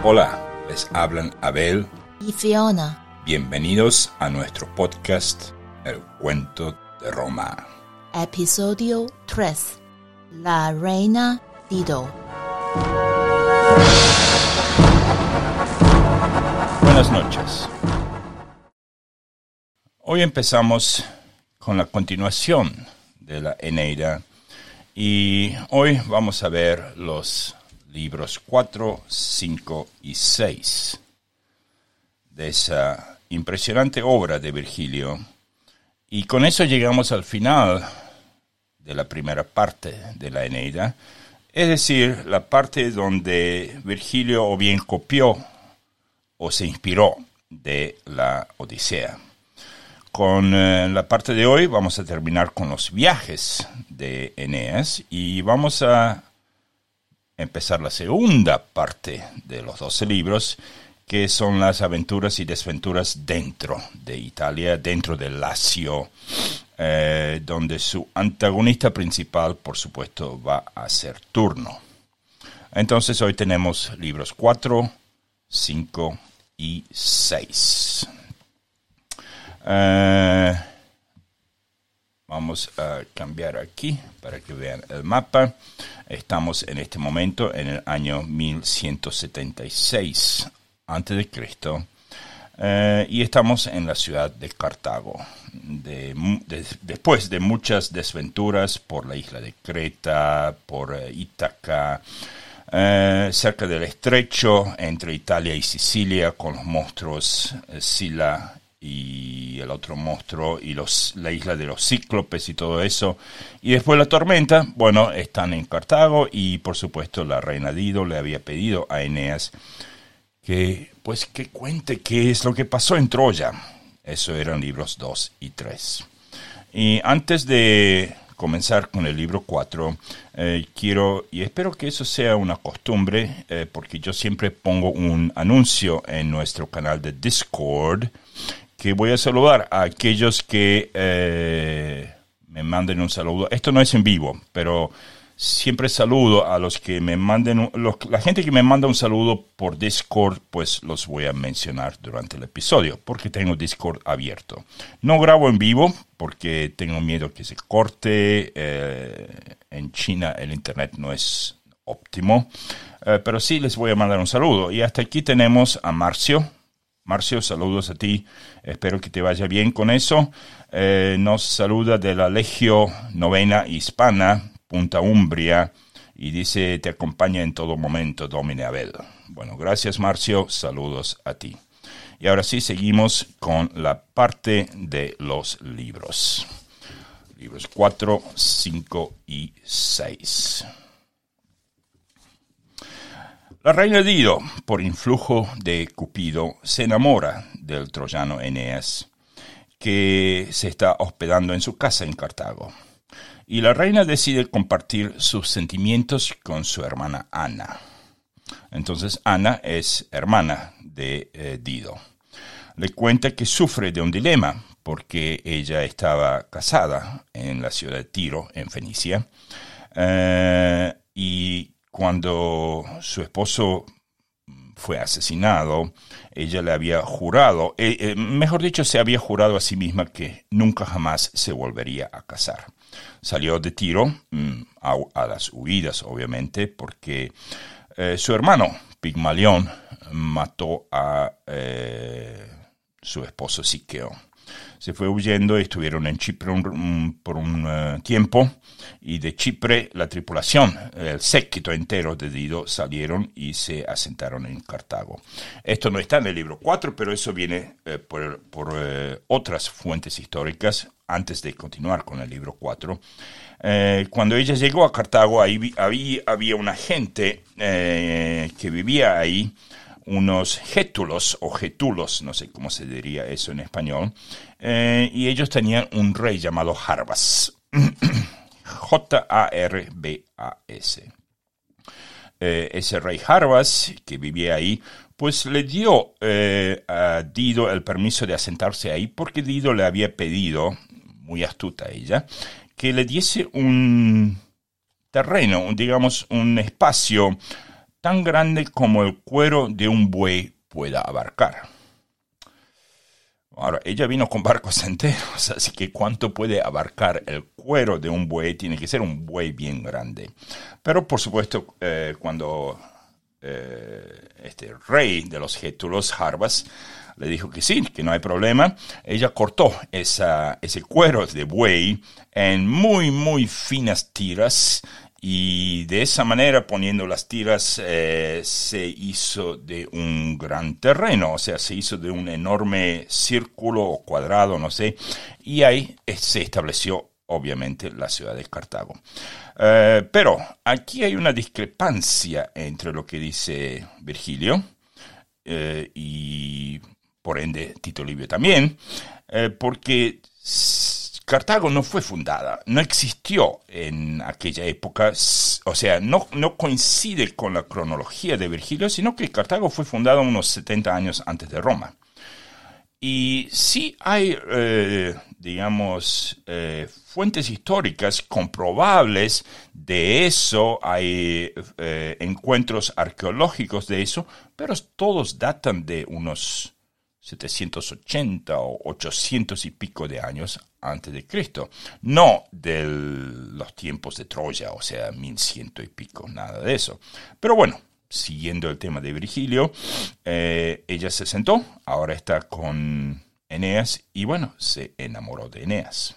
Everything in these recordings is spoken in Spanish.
Hola, les hablan Abel y Fiona. Bienvenidos a nuestro podcast El Cuento de Roma. Episodio 3. La Reina Dido. Buenas noches. Hoy empezamos con la continuación de la Eneida y hoy vamos a ver los libros 4, 5 y 6 de esa impresionante obra de Virgilio. Y con eso llegamos al final de la primera parte de la Eneida, es decir, la parte donde Virgilio o bien copió o se inspiró de la Odisea. Con la parte de hoy vamos a terminar con los viajes de Eneas y vamos a empezar la segunda parte de los 12 libros, que son las aventuras y desventuras dentro de Italia, dentro del Lacio, donde su antagonista principal, por supuesto, va a ser Turno. Entonces hoy tenemos libros 4, 5 y 6. Vamos a cambiar aquí para que vean el mapa. Estamos en este momento en el año 1176 a.C. Y estamos en la ciudad de Cartago. Después de muchas desventuras por la isla de Creta, por Ítaca, cerca del estrecho entre Italia y Sicilia, con los monstruos Sila y el otro monstruo y la isla de los cíclopes y todo eso, y después la tormenta. Bueno, están en Cartago y por supuesto la reina Dido le había pedido a Eneas que cuente qué es lo que pasó en Troya. Eso eran libros 2 y 3. Y antes de comenzar con el libro 4, quiero, y espero que eso sea una costumbre, porque yo siempre pongo un anuncio en nuestro canal de Discord, que voy a saludar a aquellos que me manden un saludo. Esto no es en vivo, pero siempre saludo a los que me manden, la gente que me manda un saludo por Discord, pues los voy a mencionar durante el episodio, porque tengo Discord abierto. No grabo en vivo, porque tengo miedo que se corte. En China el internet no es óptimo, pero sí les voy a mandar un saludo. Y hasta aquí tenemos a Marcio. Marcio, saludos a ti. Espero que te vaya bien con eso. Nos saluda de la Legio Novena Hispana, Punta Umbria, y dice: te acompaña en todo momento, Domine Abel. Bueno, gracias, Marcio. Saludos a ti. Y ahora sí, seguimos con la parte de los libros. Libros 4, 5 y 6. La reina Dido, por influjo de Cupido, se enamora del troyano Eneas, que se está hospedando en su casa en Cartago. Y la reina decide compartir sus sentimientos con su hermana Ana. Entonces Ana es hermana de Dido. Le cuenta que sufre de un dilema, porque ella estaba casada en la ciudad de Tiro, en Fenicia, y cuando su esposo fue asesinado, ella le había jurado, mejor dicho, se había jurado a sí misma que nunca jamás se volvería a casar. Salió de Tiro a las huidas, obviamente, porque su hermano Pigmalión mató a su esposo Siqueo. Se fue huyendo y estuvieron en Chipre por un tiempo, y de Chipre la tripulación, el séquito entero de Dido, salieron y se asentaron en Cartago. Esto no está en el libro 4, pero eso viene por otras fuentes históricas antes de continuar con el libro 4. Cuando ella llegó a Cartago, ahí había una gente que vivía ahí, unos gétulos o getulos, no sé cómo se diría eso en español, y ellos tenían un rey llamado Jarbas, Jarbas. Ese rey Jarbas, que vivía ahí, pues le dio a Dido el permiso de asentarse ahí, porque Dido le había pedido, muy astuta ella, que le diese un terreno, digamos un espacio tan grande como el cuero de un buey pueda abarcar. Ahora, ella vino con barcos enteros, así que ¿cuánto puede abarcar el cuero de un buey? Tiene que ser un buey bien grande. Pero, por supuesto, cuando este rey de los gétulos, Jarbas, le dijo que sí, que no hay problema, ella cortó ese cuero de buey en muy, muy finas tiras. Y de esa manera, poniendo las tiras, se hizo de un gran terreno, o sea, se hizo de un enorme círculo o cuadrado, no sé, y ahí se estableció, obviamente, la ciudad de Cartago. Pero aquí hay una discrepancia entre lo que dice Virgilio y, por ende, Tito Livio también, porque Cartago no fue fundada, no existió en aquella época, o sea, no coincide con la cronología de Virgilio, sino que Cartago fue fundada unos 70 años antes de Roma. Y sí hay, fuentes históricas comprobables de eso, hay encuentros arqueológicos de eso, pero todos datan de unos 780 o 800 y pico de años antes de Cristo, no de los tiempos de Troya, o sea, 1100 y pico, nada de eso. Pero bueno, siguiendo el tema de Virgilio, ella se sentó, ahora está con Eneas y bueno, se enamoró de Eneas.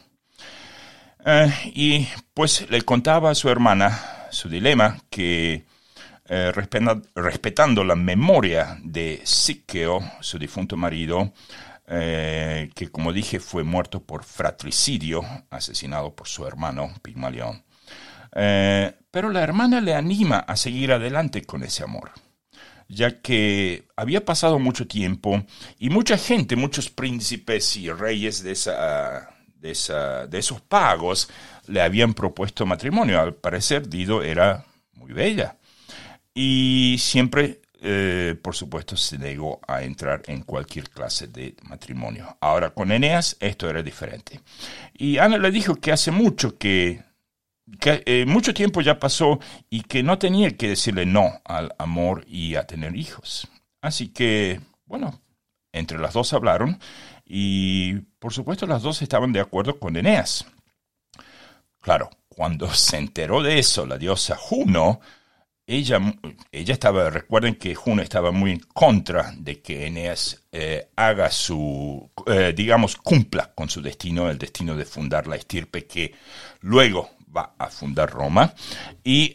Y pues le contaba a su hermana su dilema, que respetando la memoria de Siqueo, su difunto marido, que como dije fue muerto por fratricidio, asesinado por su hermano Pigmalión. Pero la hermana le anima a seguir adelante con ese amor, ya que había pasado mucho tiempo y mucha gente, muchos príncipes y reyes de esos pagos le habían propuesto matrimonio. Al parecer Dido era muy bella. Y siempre, por supuesto, se negó a entrar en cualquier clase de matrimonio. Ahora, con Eneas, esto era diferente. Y Ana le dijo que hace mucho mucho tiempo ya pasó y que no tenía que decirle no al amor y a tener hijos. Así que, bueno, entre las dos hablaron y, por supuesto, las dos estaban de acuerdo con Eneas. Claro, cuando se enteró de eso, la diosa Juno, ella estaba, recuerden que Juno estaba muy en contra de que Eneas haga cumpla con su destino, el destino de fundar la estirpe que luego va a fundar Roma. Y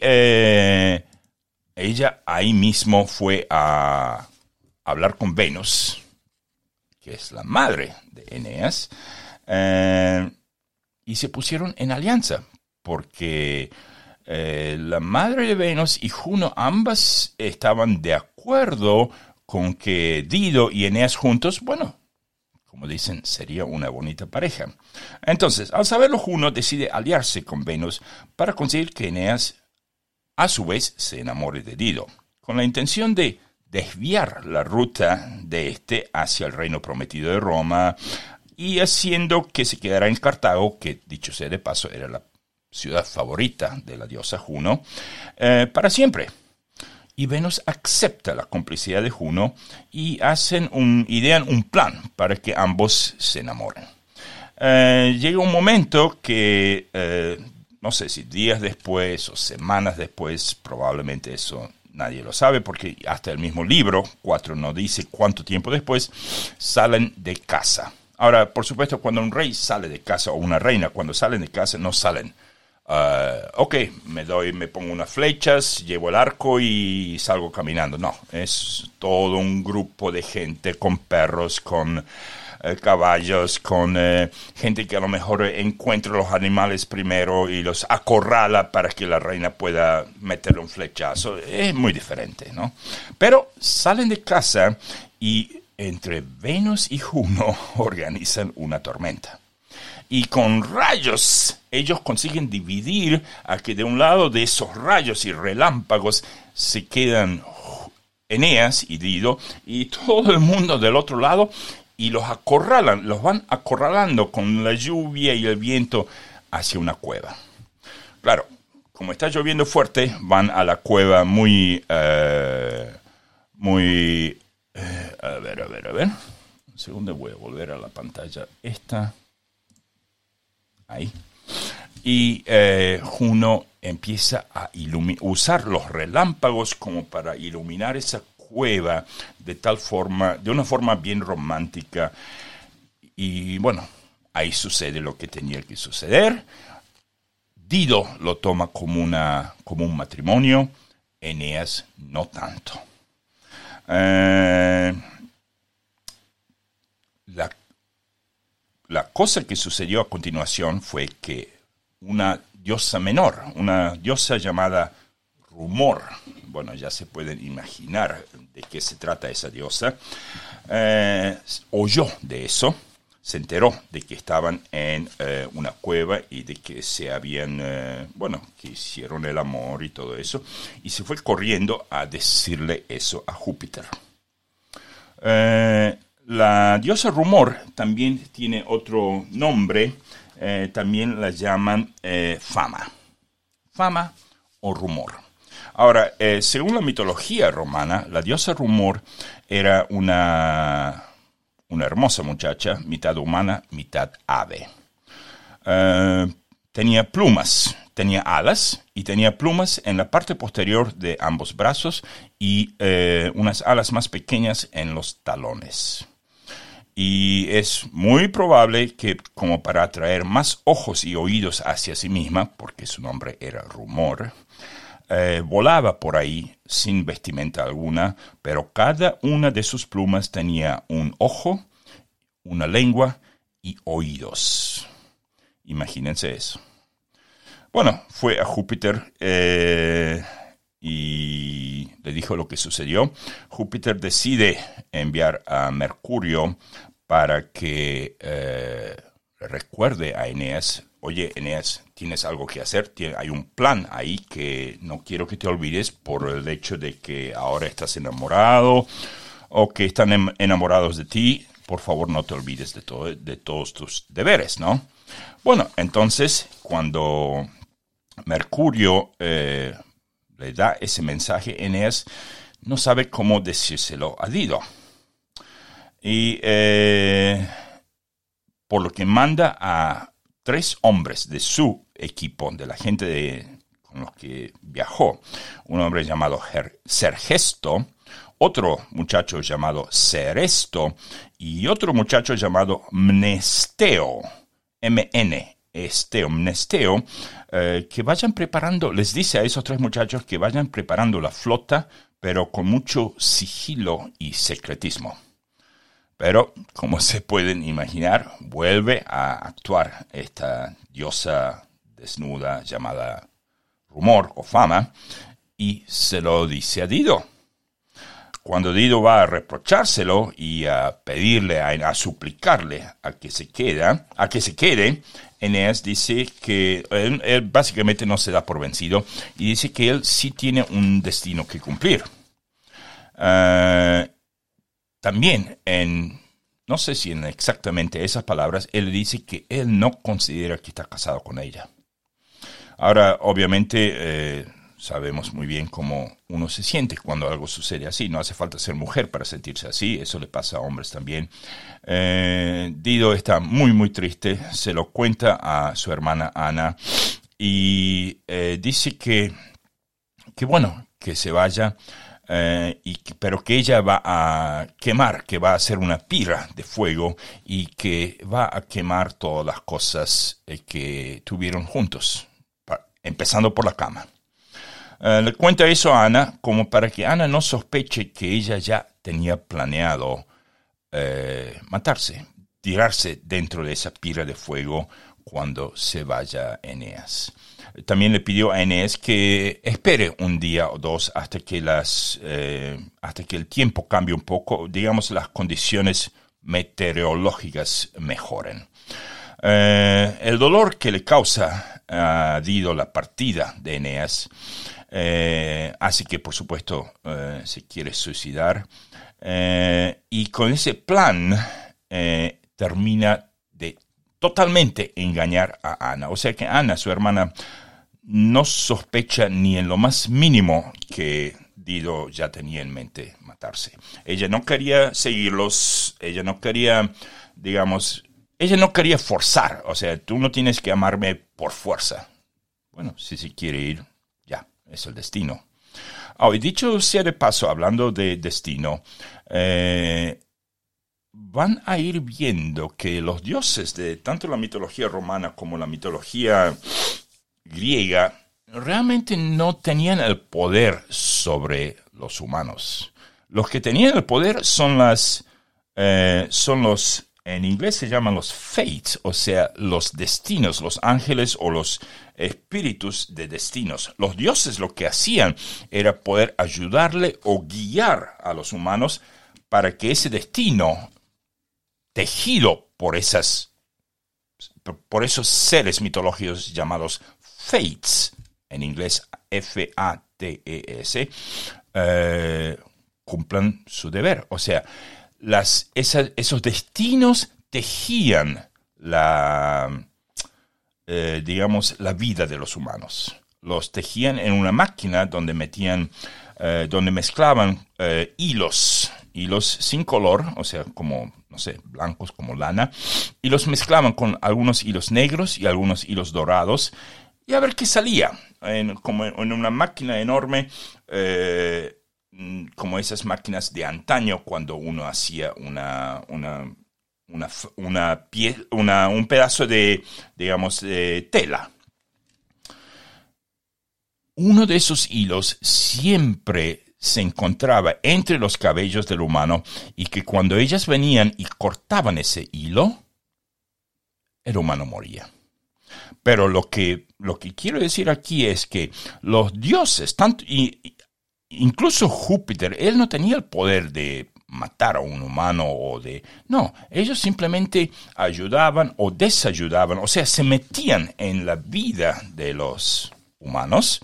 ella ahí mismo fue a hablar con Venus, que es la madre de Eneas, y se pusieron en alianza, porque la madre de Venus y Juno ambas estaban de acuerdo con que Dido y Eneas juntos, bueno, como dicen, sería una bonita pareja. Entonces, al saberlo, Juno decide aliarse con Venus para conseguir que Eneas, a su vez, se enamore de Dido, con la intención de desviar la ruta de este hacia el reino prometido de Roma y haciendo que se quedara en Cartago, que dicho sea de paso era la ciudad favorita de la diosa Juno, para siempre. Y Venus acepta la complicidad de Juno y idean un plan para que ambos se enamoren. Llega un momento que, no sé si días después o semanas después, probablemente eso nadie lo sabe, porque hasta el mismo libro 4 no dice cuánto tiempo después, salen de casa. Ahora, por supuesto, cuando un rey sale de casa o una reina, cuando salen de casa, no salen. Me pongo unas flechas, llevo el arco y salgo caminando. No, es todo un grupo de gente con perros, con caballos, con gente que a lo mejor encuentra los animales primero y los acorrala para que la reina pueda meterle un flechazo. Es muy diferente, ¿no? Pero salen de casa y entre Venus y Juno organizan una tormenta. Y con rayos, ellos consiguen dividir a que de un lado de esos rayos y relámpagos se quedan Eneas y Dido y todo el mundo del otro lado y los van acorralando con la lluvia y el viento hacia una cueva. Claro, como está lloviendo fuerte, van a la cueva a ver. Un segundo, voy a volver a la pantalla esta. Ahí. Y Juno empieza a usar los relámpagos como para iluminar esa cueva de una forma bien romántica. Y bueno, ahí sucede lo que tenía que suceder. Dido lo toma como un matrimonio, Eneas no tanto. La cosa que sucedió a continuación fue que una diosa menor, una diosa llamada Rumor, bueno, ya se pueden imaginar de qué se trata esa diosa, oyó de eso, se enteró de que estaban en una cueva y de que se habían, que hicieron el amor y todo eso, y se fue corriendo a decirle eso a Júpiter. La diosa Rumor también tiene otro nombre, también la llaman Fama. Fama o Rumor. Ahora, según la mitología romana, la diosa Rumor era una hermosa muchacha, mitad humana, mitad ave. Tenía plumas, tenía alas y tenía plumas en la parte posterior de ambos brazos y unas alas más pequeñas en los talones. Y es muy probable que, como para atraer más ojos y oídos hacia sí misma, porque su nombre era Rumor, volaba por ahí sin vestimenta alguna, pero cada una de sus plumas tenía un ojo, una lengua y oídos. Imagínense eso. Bueno, fue a Júpiter y le dijo lo que sucedió. Júpiter decide enviar a Mercurio para que recuerde a Eneas: oye, Eneas, tienes algo que hacer, hay un plan ahí que no quiero que te olvides por el hecho de que ahora estás enamorado o que están enamorados de ti. Por favor, no te olvides de todos tus deberes, ¿no? Bueno, entonces, cuando Mercurio le da ese mensaje, Eneas no sabe cómo decírselo a Dido. Y por lo que manda a 3 hombres de su equipo, de la gente con los que viajó. Un hombre llamado Sergesto, otro muchacho llamado Seresto y otro muchacho llamado Mnesteo, Mnesteo, que vayan preparando, les dice a esos 3 muchachos que vayan preparando la flota, pero con mucho sigilo y secretismo. Pero, como se pueden imaginar, vuelve a actuar esta diosa desnuda llamada Rumor o Fama y se lo dice a Dido. Cuando Dido va a reprochárselo y a pedirle, a suplicarle a que se quede, Eneas dice que él básicamente no se da por vencido y dice que él sí tiene un destino que cumplir. También, no sé si en exactamente esas palabras, él dice que él no considera que está casado con ella. Ahora, obviamente, sabemos muy bien cómo uno se siente cuando algo sucede así. No hace falta ser mujer para sentirse así. Eso le pasa a hombres también. Dido está muy, muy triste. Se lo cuenta a su hermana Ana. Y dice que se vaya. Pero que ella va a quemar, que va a hacer una pira de fuego y que va a quemar todas las cosas que tuvieron juntos, empezando por la cama. Le cuenta eso a Ana como para que Ana no sospeche que ella ya tenía planeado matarse, tirarse dentro de esa pira de fuego cuando se vaya Eneas. También le pidió a Eneas que espere un día o dos hasta que el tiempo cambie un poco, digamos, las condiciones meteorológicas mejoren. El dolor que le causa a Dido la partida de Eneas hace que, por supuesto, se quiere suicidar. Y con ese plan termina de totalmente engañar a Ana. O sea que Ana, su hermana, no sospecha ni en lo más mínimo que Dido ya tenía en mente matarse. Ella no quería seguirlos, ella no quería, ella no quería forzar. O sea, tú no tienes que amarme por fuerza. Bueno, si se quiere ir, ya, es el destino. Y dicho sea de paso, hablando de destino, van a ir viendo que los dioses de tanto la mitología romana como la mitología griega realmente no tenían el poder sobre los humanos. Los que tenían el poder son los, en inglés se llaman los fates, o sea, los destinos, los ángeles o los espíritus de destinos. Los dioses lo que hacían era poder ayudarle o guiar a los humanos para que ese destino, tejido por esos seres mitológicos llamados fates, en inglés F-A-T-E-S, cumplan su deber. O sea, esos destinos tejían la vida de los humanos. Los tejían en una máquina donde mezclaban hilos sin color, o sea, como, no sé, blancos como lana, y los mezclaban con algunos hilos negros y algunos hilos dorados, y a ver qué salía, como en una máquina enorme, como esas máquinas de antaño cuando uno hacía un pedazo de, de tela. Uno de esos hilos siempre se encontraba entre los cabellos del humano y que cuando ellas venían y cortaban ese hilo, el humano moría. Pero lo que quiero decir aquí es que los dioses, incluso Júpiter, él no tenía el poder de matar a un humano no, ellos simplemente ayudaban o desayudaban, o sea, se metían en la vida de los humanos,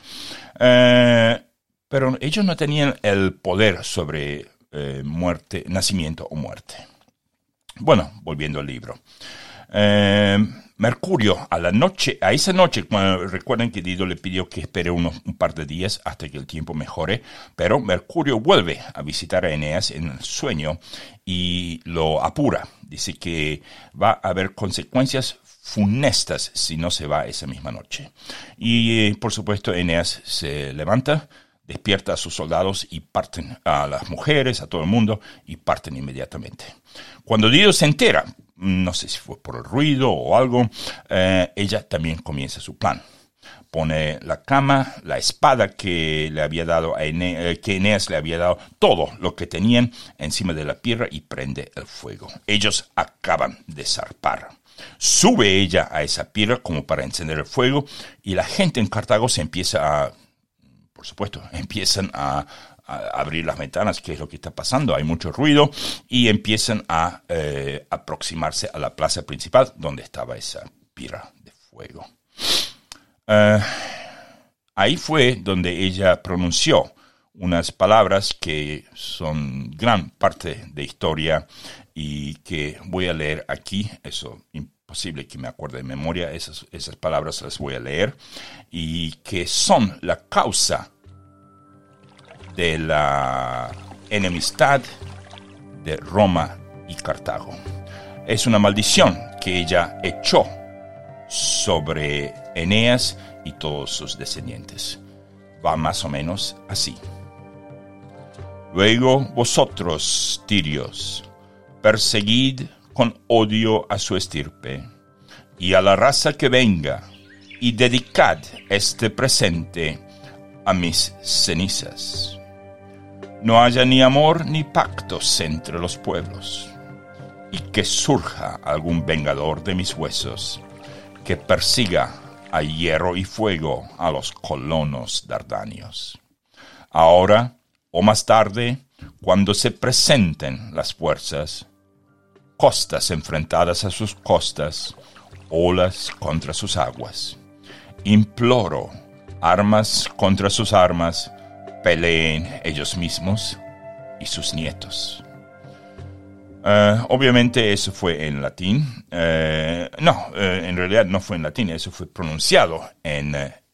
pero ellos no tenían el poder sobre nacimiento o muerte. Bueno, volviendo al libro. Mercurio, a esa noche, recuerden que Dido le pidió que espere un par de días hasta que el tiempo mejore, pero Mercurio vuelve a visitar a Eneas en el sueño y lo apura. Dice que va a haber consecuencias funestas si no se va esa misma noche. Y por supuesto Eneas se levanta, despierta a sus soldados y parten, a las mujeres, a todo el mundo, y parten inmediatamente. Cuando Dido se entera, no sé si fue por el ruido o algo, ella también comienza su plan. Pone la cama, la espada que le había dado que Eneas le había dado, todo lo que tenían encima de la piedra y prende el fuego. Ellos acaban de zarpar. Sube ella a esa piedra como para encender el fuego y la gente en Cartago empiezan a abrir las ventanas, qué es lo que está pasando, hay mucho ruido, y empiezan a aproximarse a la plaza principal donde estaba esa pira de fuego. Ahí fue donde ella pronunció unas palabras que son gran parte de historia y que voy a leer aquí. Eso imposible que me acuerde de memoria, esas palabras las voy a leer, y que son la causa de la enemistad de Roma y Cartago. Es una maldición que ella echó sobre Eneas y todos sus descendientes. Va más o menos así. Luego vosotros, tirios, perseguid con odio a su estirpe y a la raza que venga, y dedicad este presente a mis cenizas. No haya ni amor ni pactos entre los pueblos, y que surja algún vengador de mis huesos, que persiga a hierro y fuego a los colonos dardanios. Ahora, o más tarde, cuando se presenten las fuerzas, costas enfrentadas a sus costas, olas contra sus aguas, imploro, armas contra sus armas, peleen ellos mismos y sus nietos. Obviamente eso fue en latín. En realidad no fue en latín, eso fue pronunciado en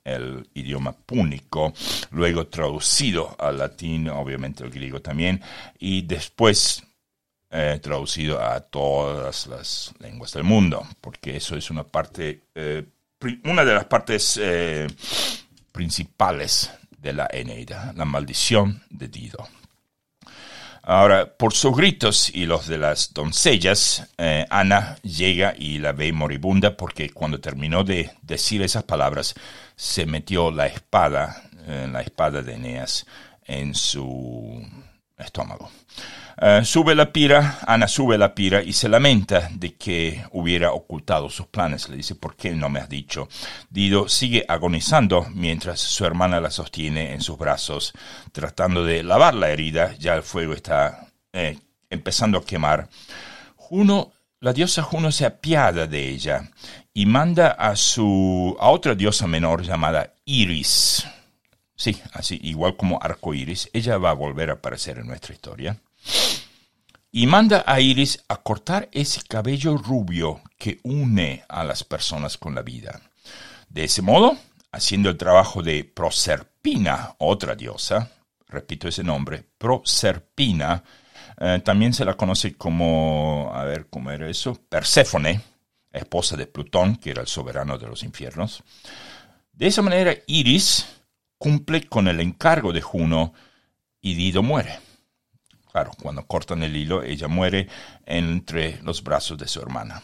el idioma púnico, luego traducido al latín, obviamente el griego también, y después traducido a todas las lenguas del mundo, porque eso es una de las partes principales de la Eneida, la maldición de Dido. Ahora, por sus gritos y los de las doncellas, Ana llega y la ve moribunda porque cuando terminó de decir esas palabras, se metió la espada de Eneas en su estómago. Ana sube la pira y se lamenta de que hubiera ocultado sus planes. Le dice, ¿por qué no me has dicho? Dido sigue agonizando mientras su hermana la sostiene en sus brazos, tratando de lavar la herida. Ya el fuego está empezando a quemar. La diosa Juno se apiada de ella y manda a otra diosa menor llamada Iris. Sí, así, igual como arcoíris, ella va a volver a aparecer en nuestra historia. Y manda a Iris a cortar ese cabello rubio que une a las personas con la vida. De ese modo, haciendo el trabajo de Proserpina, otra diosa, repito ese nombre, Proserpina, también se la conoce como, ¿cómo era eso? Perséfone, esposa de Plutón, que era el soberano de los infiernos. De esa manera, Iris cumple con el encargo de Juno y Dido muere. Claro, cuando cortan el hilo, ella muere entre los brazos de su hermana.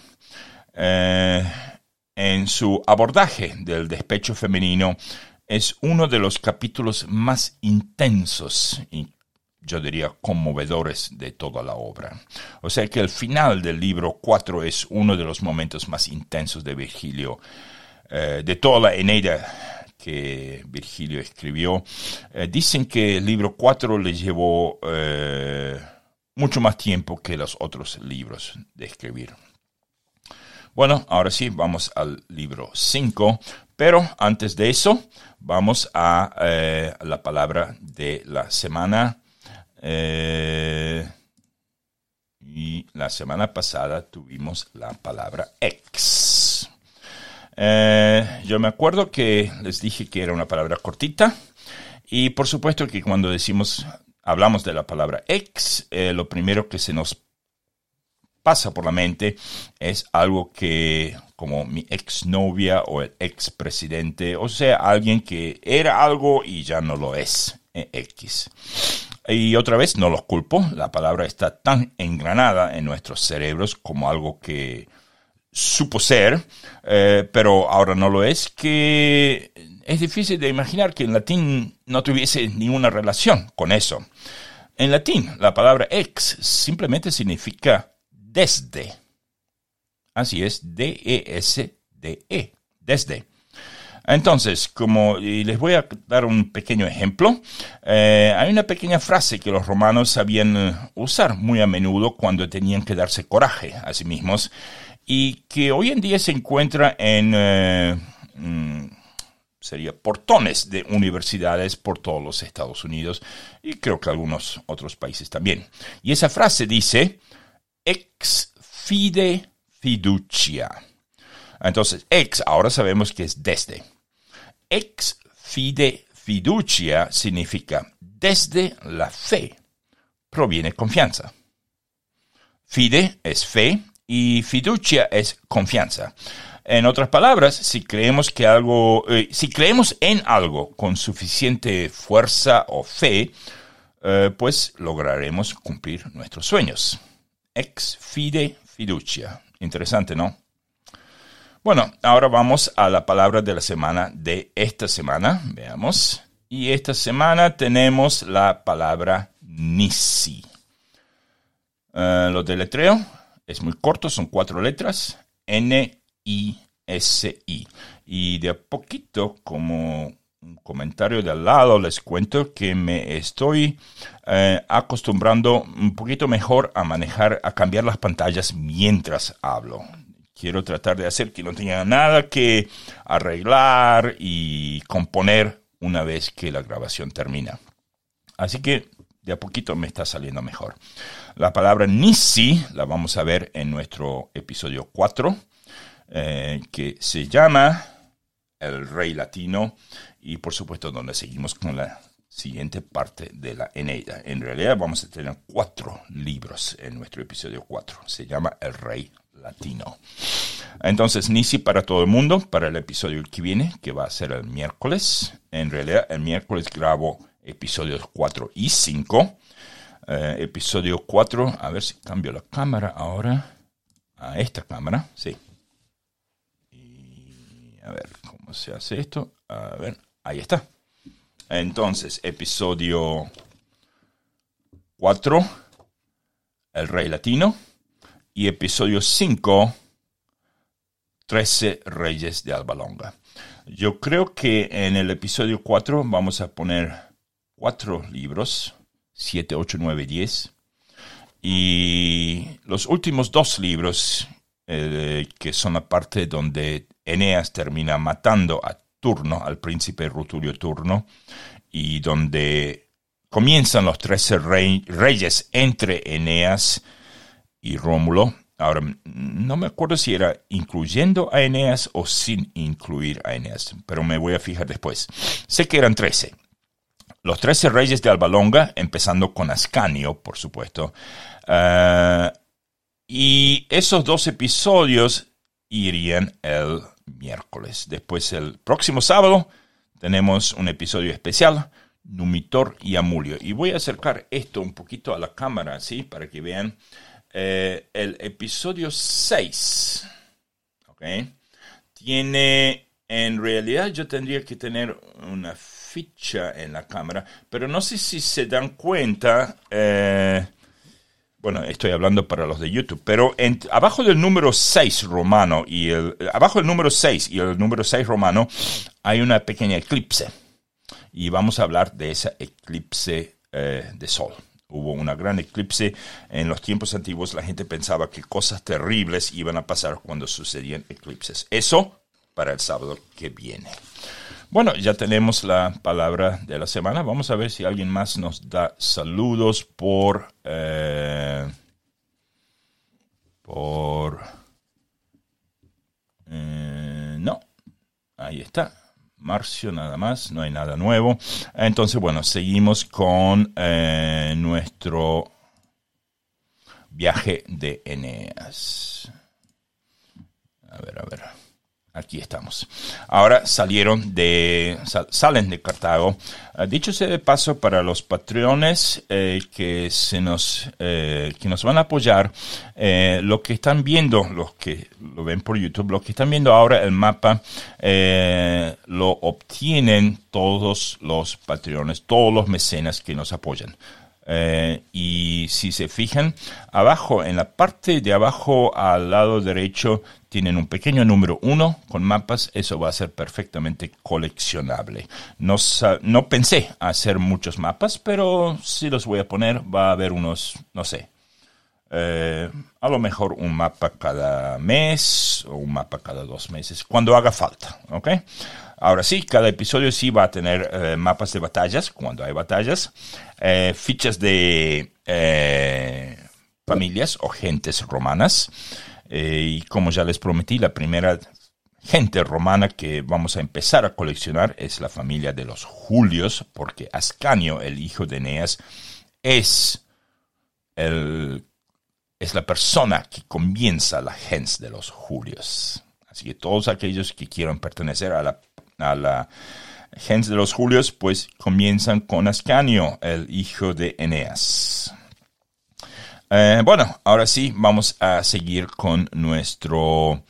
En su abordaje del despecho femenino es uno de los capítulos más intensos y yo diría conmovedores de toda la obra. O sea que el final del libro 4 es uno de los momentos más intensos de Virgilio, de toda la Eneida que Virgilio escribió. Dicen que el libro 4 le llevó mucho más tiempo que los otros libros de escribir. Bueno, ahora sí, vamos al libro 5, pero antes de eso, vamos a la palabra de la semana. Y la semana pasada tuvimos la palabra ex. Yo me acuerdo que les dije que era una palabra cortita y por supuesto que cuando hablamos de la palabra ex, lo primero que se nos pasa por la mente es algo que, como mi exnovia o el expresidente, o sea, alguien que era algo y ya no lo es, X. Y otra vez, no los culpo, la palabra está tan engranada en nuestros cerebros como algo que supo ser, pero ahora no lo es, que es difícil de imaginar que en latín no tuviese ninguna relación con eso. En latín, la palabra ex simplemente significa desde. Así es, D-E-S-D-E, desde. Entonces, y les voy a dar un pequeño ejemplo. Hay una pequeña frase que los romanos sabían usar muy a menudo cuando tenían que darse coraje a sí mismos y que hoy en día se encuentra en portones de universidades por todos los Estados Unidos y creo que algunos otros países también. Y esa frase dice ex fide fiducia. Entonces, ex ahora sabemos que es desde. Ex fide fiducia significa desde la fe proviene confianza. Fide es fe y fiducia es confianza. En otras palabras, si creemos en algo con suficiente fuerza o fe, pues lograremos cumplir nuestros sueños. Ex fide fiducia. Interesante, ¿no? Bueno, ahora vamos a la palabra de la semana de esta semana. Veamos. Y esta semana tenemos la palabra Nissi. Lo deletreo es muy corto, son 4 letras. N-I-S-I. Y de a poquito, como un comentario de al lado, les cuento que me estoy acostumbrando un poquito mejor a cambiar las pantallas mientras hablo. Quiero tratar de hacer que no tenga nada que arreglar y componer una vez que la grabación termina. Así que de a poquito me está saliendo mejor. La palabra Nissi la vamos a ver en nuestro episodio 4, que se llama el Rey Latino, y por supuesto donde seguimos con la siguiente parte de la Eneida. En realidad vamos a tener 4 libros en nuestro episodio 4. Se llama El Rey Latino. Entonces, Nisi para todo el mundo, para el episodio que viene, que va a ser el miércoles. En realidad, el miércoles grabo episodios 4 y 5. Episodio 4, a ver si cambio la cámara ahora a esta cámara, sí. Y a ver cómo se hace esto. A ver, ahí está. Entonces, episodio 4, El Rey Latino. Y episodio 5, 13 Reyes de Alba Longa. Yo creo que en el episodio 4 vamos a poner 4 libros, 7, 8, 9, 10. Y los últimos 2 libros, que son la parte donde Eneas termina matando a Turno, al príncipe Ruturio Turno, y donde comienzan los 13 reyes entre Eneas y Rómulo. Ahora, no me acuerdo si era incluyendo a Eneas o sin incluir a Eneas, pero me voy a fijar después. Sé que eran 13. Los 13 reyes de Alba Longa, empezando con Ascanio, por supuesto. Y esos 2 episodios irían el miércoles. Después, el próximo sábado, tenemos un episodio especial, Numitor y Amulio. Y voy a acercar esto un poquito a la cámara, ¿sí? Para que vean. El episodio 6, ¿okay? Tiene, en realidad yo tendría que tener una ficha en la cámara, pero no sé si se dan cuenta, bueno, estoy hablando para los de YouTube, pero abajo del número 6 romano abajo del número 6 y el número 6 romano hay una pequeña eclipse, y vamos a hablar de esa eclipse de sol. Hubo una gran eclipse en los tiempos antiguos. La gente pensaba que cosas terribles iban a pasar cuando sucedían eclipses. Eso para el sábado que viene. Bueno, ya tenemos la palabra de la semana. Vamos a ver si alguien más nos da saludos no, ahí está. Marcio nada más, no hay nada nuevo. Entonces, bueno, seguimos con nuestro viaje de Eneas. A ver. Aquí estamos. Ahora salen de Cartago. Dicho sea de paso, para los patreones que nos van a apoyar, lo que están viendo, los que lo ven por YouTube, los que están viendo ahora el mapa, lo obtienen todos los patreones, todos los mecenas que nos apoyan. Y si se fijan, abajo, en la parte de abajo al lado derecho, tienen un pequeño número 1 con mapas. Eso va a ser perfectamente coleccionable. No pensé hacer muchos mapas, pero sí los voy a poner. Va a haber unos, no sé, a lo mejor un mapa cada mes o un mapa cada 2 meses, cuando haga falta, ¿ok? Ahora sí, cada episodio sí va a tener mapas de batallas, cuando hay batallas, fichas de familias o gentes romanas, y como ya les prometí, la primera gente romana que vamos a empezar a coleccionar es la familia de los Julios, porque Ascanio, el hijo de Eneas, es la persona que comienza la gens de los Julios. Así que todos aquellos que quieran pertenecer a la gens de los Julios, pues comienzan con Ascanio, el hijo de Eneas. Bueno, ahora sí, vamos a seguir con nuestro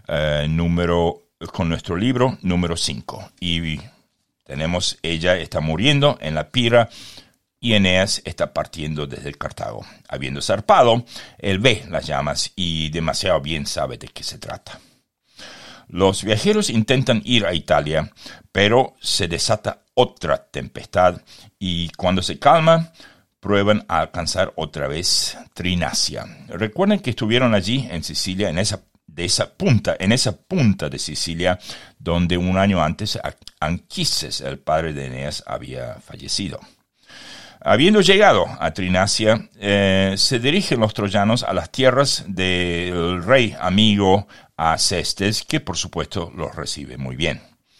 libro número 5. Y tenemos, ella está muriendo en la pira, y Eneas está partiendo desde el Cartago. Habiendo zarpado, él ve las llamas y demasiado bien sabe de qué se trata. Los viajeros intentan ir a Italia, pero se desata otra tempestad, y cuando se calma, prueban a alcanzar otra vez Trinacia. Recuerden que estuvieron allí en Sicilia, en esa punta de Sicilia, donde un año antes Anquises, el padre de Eneas, había fallecido. Habiendo llegado a Trinacia, se dirigen los troyanos a las tierras del rey amigo Acestes, que por supuesto los recibe muy bien.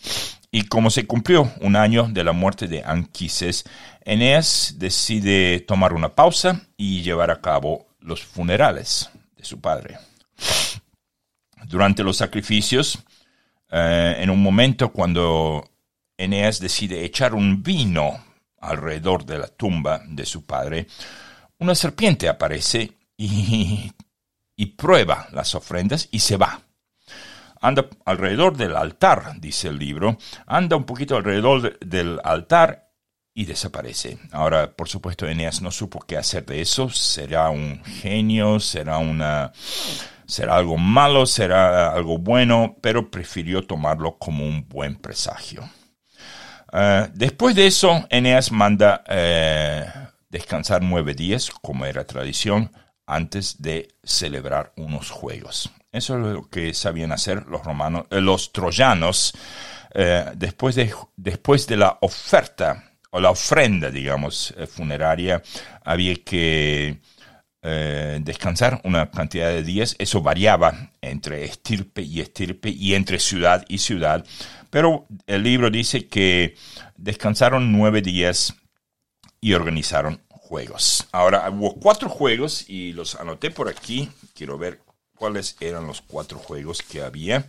Y como se cumplió un año de la muerte de Anquises, Eneas decide tomar una pausa y llevar a cabo los funerales de su padre. Durante los sacrificios, en un momento cuando Eneas decide echar un vino alrededor de la tumba de su padre, una serpiente aparece y prueba las ofrendas y se va. Anda alrededor del altar, dice el libro, anda un poquito alrededor del altar y desaparece. Ahora, por supuesto, Eneas no supo qué hacer de eso. ¿Será un genio? ¿Será algo malo? ¿Será algo bueno? Pero prefirió tomarlo como un buen presagio. Después de eso, Eneas manda descansar 9 días, como era tradición, antes de celebrar unos juegos. Eso es lo que sabían hacer los troyanos, después de la oferta, o la ofrenda, digamos, funeraria, había que descansar una cantidad de días. Eso variaba entre estirpe y entre ciudad y ciudad. Pero el libro dice que descansaron 9 días y organizaron juegos. Ahora, hubo 4 juegos y los anoté por aquí. Quiero ver cuáles eran los 4 juegos que había.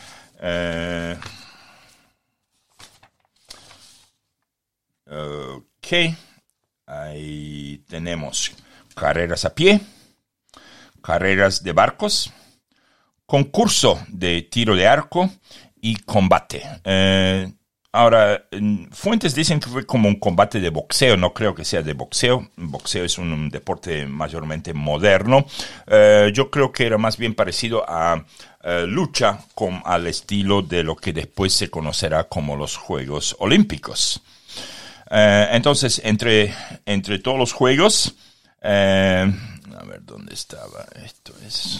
Ok, ahí tenemos carreras a pie, carreras de barcos, concurso de tiro de arco y combate. Ahora, fuentes dicen que fue como un combate de boxeo. No creo que sea de boxeo. Boxeo es un deporte mayormente moderno. Yo creo que era más bien parecido a lucha al estilo de lo que después se conocerá como los Juegos Olímpicos. Entonces, entre todos los juegos, a ver dónde estaba. Esto es.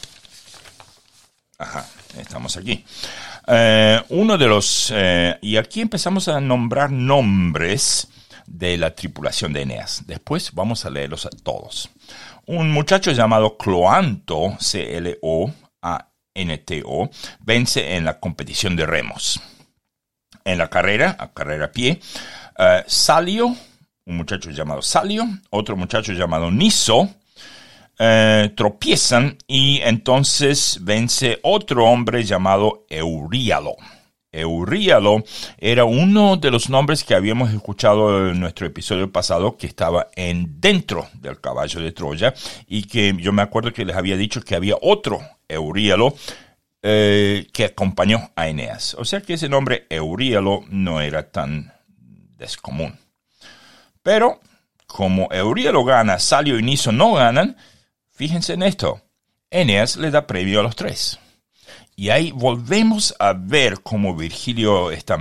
Ajá, estamos aquí. Uno de los, y aquí empezamos a nombrar nombres de la tripulación de Eneas. Después vamos a leerlos a todos. Un muchacho llamado Cloanto, C-L-O-A-N-T-O, vence en la competición de remos. En la carrera, a pie, Salio, un muchacho llamado Salio, otro muchacho llamado Niso, tropiezan y entonces vence otro hombre llamado Euríalo. Euríalo era uno de los nombres que habíamos escuchado en nuestro episodio pasado, que estaba dentro del caballo de Troya, y que yo me acuerdo que les había dicho que había otro Euríalo que acompañó a Eneas. O sea que ese nombre Euríalo no era tan descomún. Pero como Euríalo gana, Salio y Niso no ganan, fíjense en esto, Eneas le da premio a los 3. Y ahí volvemos a ver cómo Virgilio está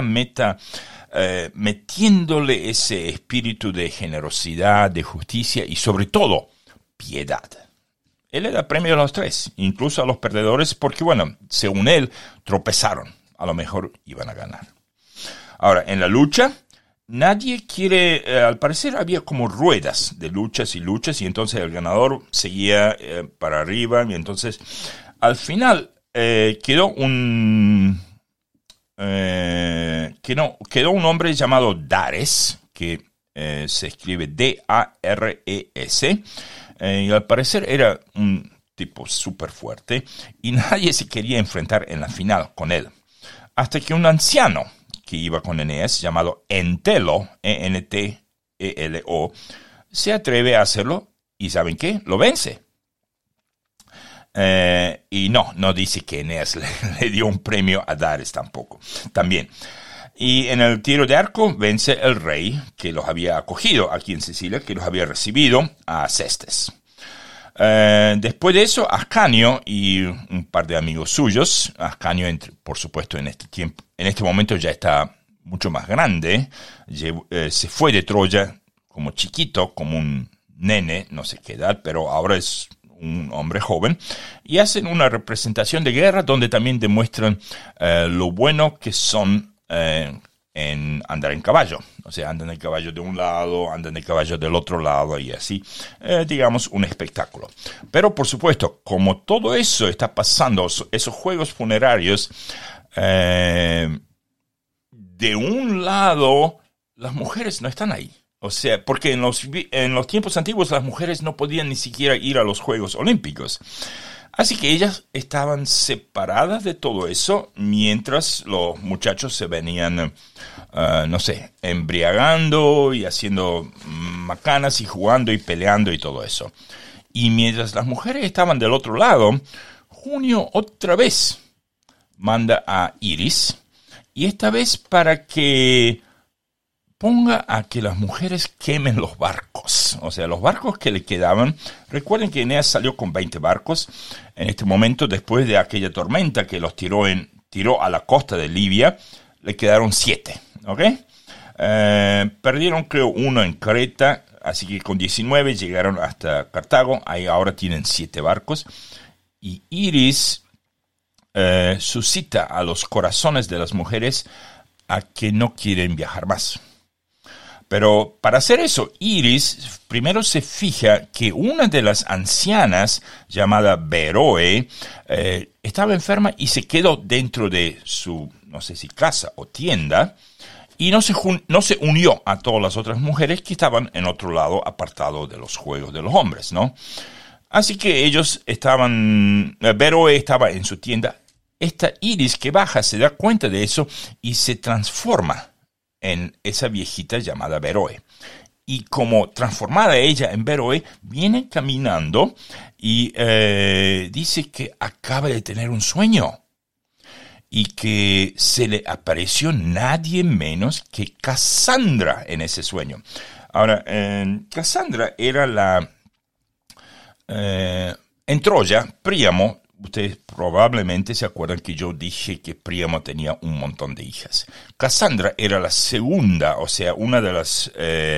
metiéndole ese espíritu de generosidad, de justicia y sobre todo, piedad. Él le da premio a los 3, incluso a los perdedores, porque bueno, según él, tropezaron. A lo mejor iban a ganar. Ahora, en la lucha, nadie quiere, al parecer había como ruedas de luchas, y entonces el ganador seguía para arriba, y entonces al final quedó un hombre llamado Dares, que se escribe D-A-R-E-S, y al parecer era un tipo súper fuerte, y nadie se quería enfrentar en la final con él, hasta que un anciano que iba con Eneas, llamado Entelo, E-N-T-E-L-O, se atreve a hacerlo, y ¿saben qué? Lo vence. Y no dice que Eneas le dio un premio a Dares tampoco. También. Y en el tiro de arco vence el rey que los había acogido aquí en Sicilia, que los había recibido, a Acestes. Después de eso, Ascanio y un par de amigos suyos, Ascanio, por supuesto, en este momento ya está mucho más grande, se fue de Troya como chiquito, como un nene, no sé qué edad, pero ahora es un hombre joven, y hacen una representación de guerra donde también demuestran lo bueno que son en andar en caballo. O sea, andan en caballo de un lado, andan en caballo del otro lado y así, digamos, un espectáculo. Pero, por supuesto, como todo eso está pasando, esos juegos funerarios, de un lado, las mujeres no están ahí. O sea, porque en los tiempos antiguos las mujeres no podían ni siquiera ir a los Juegos Olímpicos. Así que ellas estaban separadas de todo eso mientras los muchachos se venían, embriagando y haciendo macanas y jugando y peleando y todo eso. Y mientras las mujeres estaban del otro lado, Junio otra vez manda a Iris, y esta vez para que ponga a que las mujeres quemen los barcos. O sea, los barcos que le quedaban. Recuerden que Eneas salió con 20 barcos en este momento, después de aquella tormenta que los tiró a la costa de Libia. Le quedaron 7, ¿ok? Perdieron, creo, uno en Creta, así que con 19 llegaron hasta Cartago. Ahí ahora tienen 7 barcos. Y Iris suscita a los corazones de las mujeres a que no quieren viajar más. Pero para hacer eso, Iris primero se fija que una de las ancianas, llamada Beroe, estaba enferma y se quedó dentro de su, no sé si casa o tienda, y no se unió a todas las otras mujeres que estaban en otro lado, apartado de los juegos de los hombres, ¿no? Así que Beroe estaba en su tienda. Esta Iris que baja se da cuenta de eso y se transforma en esa viejita llamada Beroe. Y como transformada ella en Beroe, viene caminando y dice que acaba de tener un sueño y que se le apareció nadie menos que Casandra en ese sueño. Ahora, Casandra era en Troya, Príamo. Ustedes probablemente se acuerdan que yo dije que Príamo tenía un montón de hijas. Casandra era la segunda, o sea, una de las...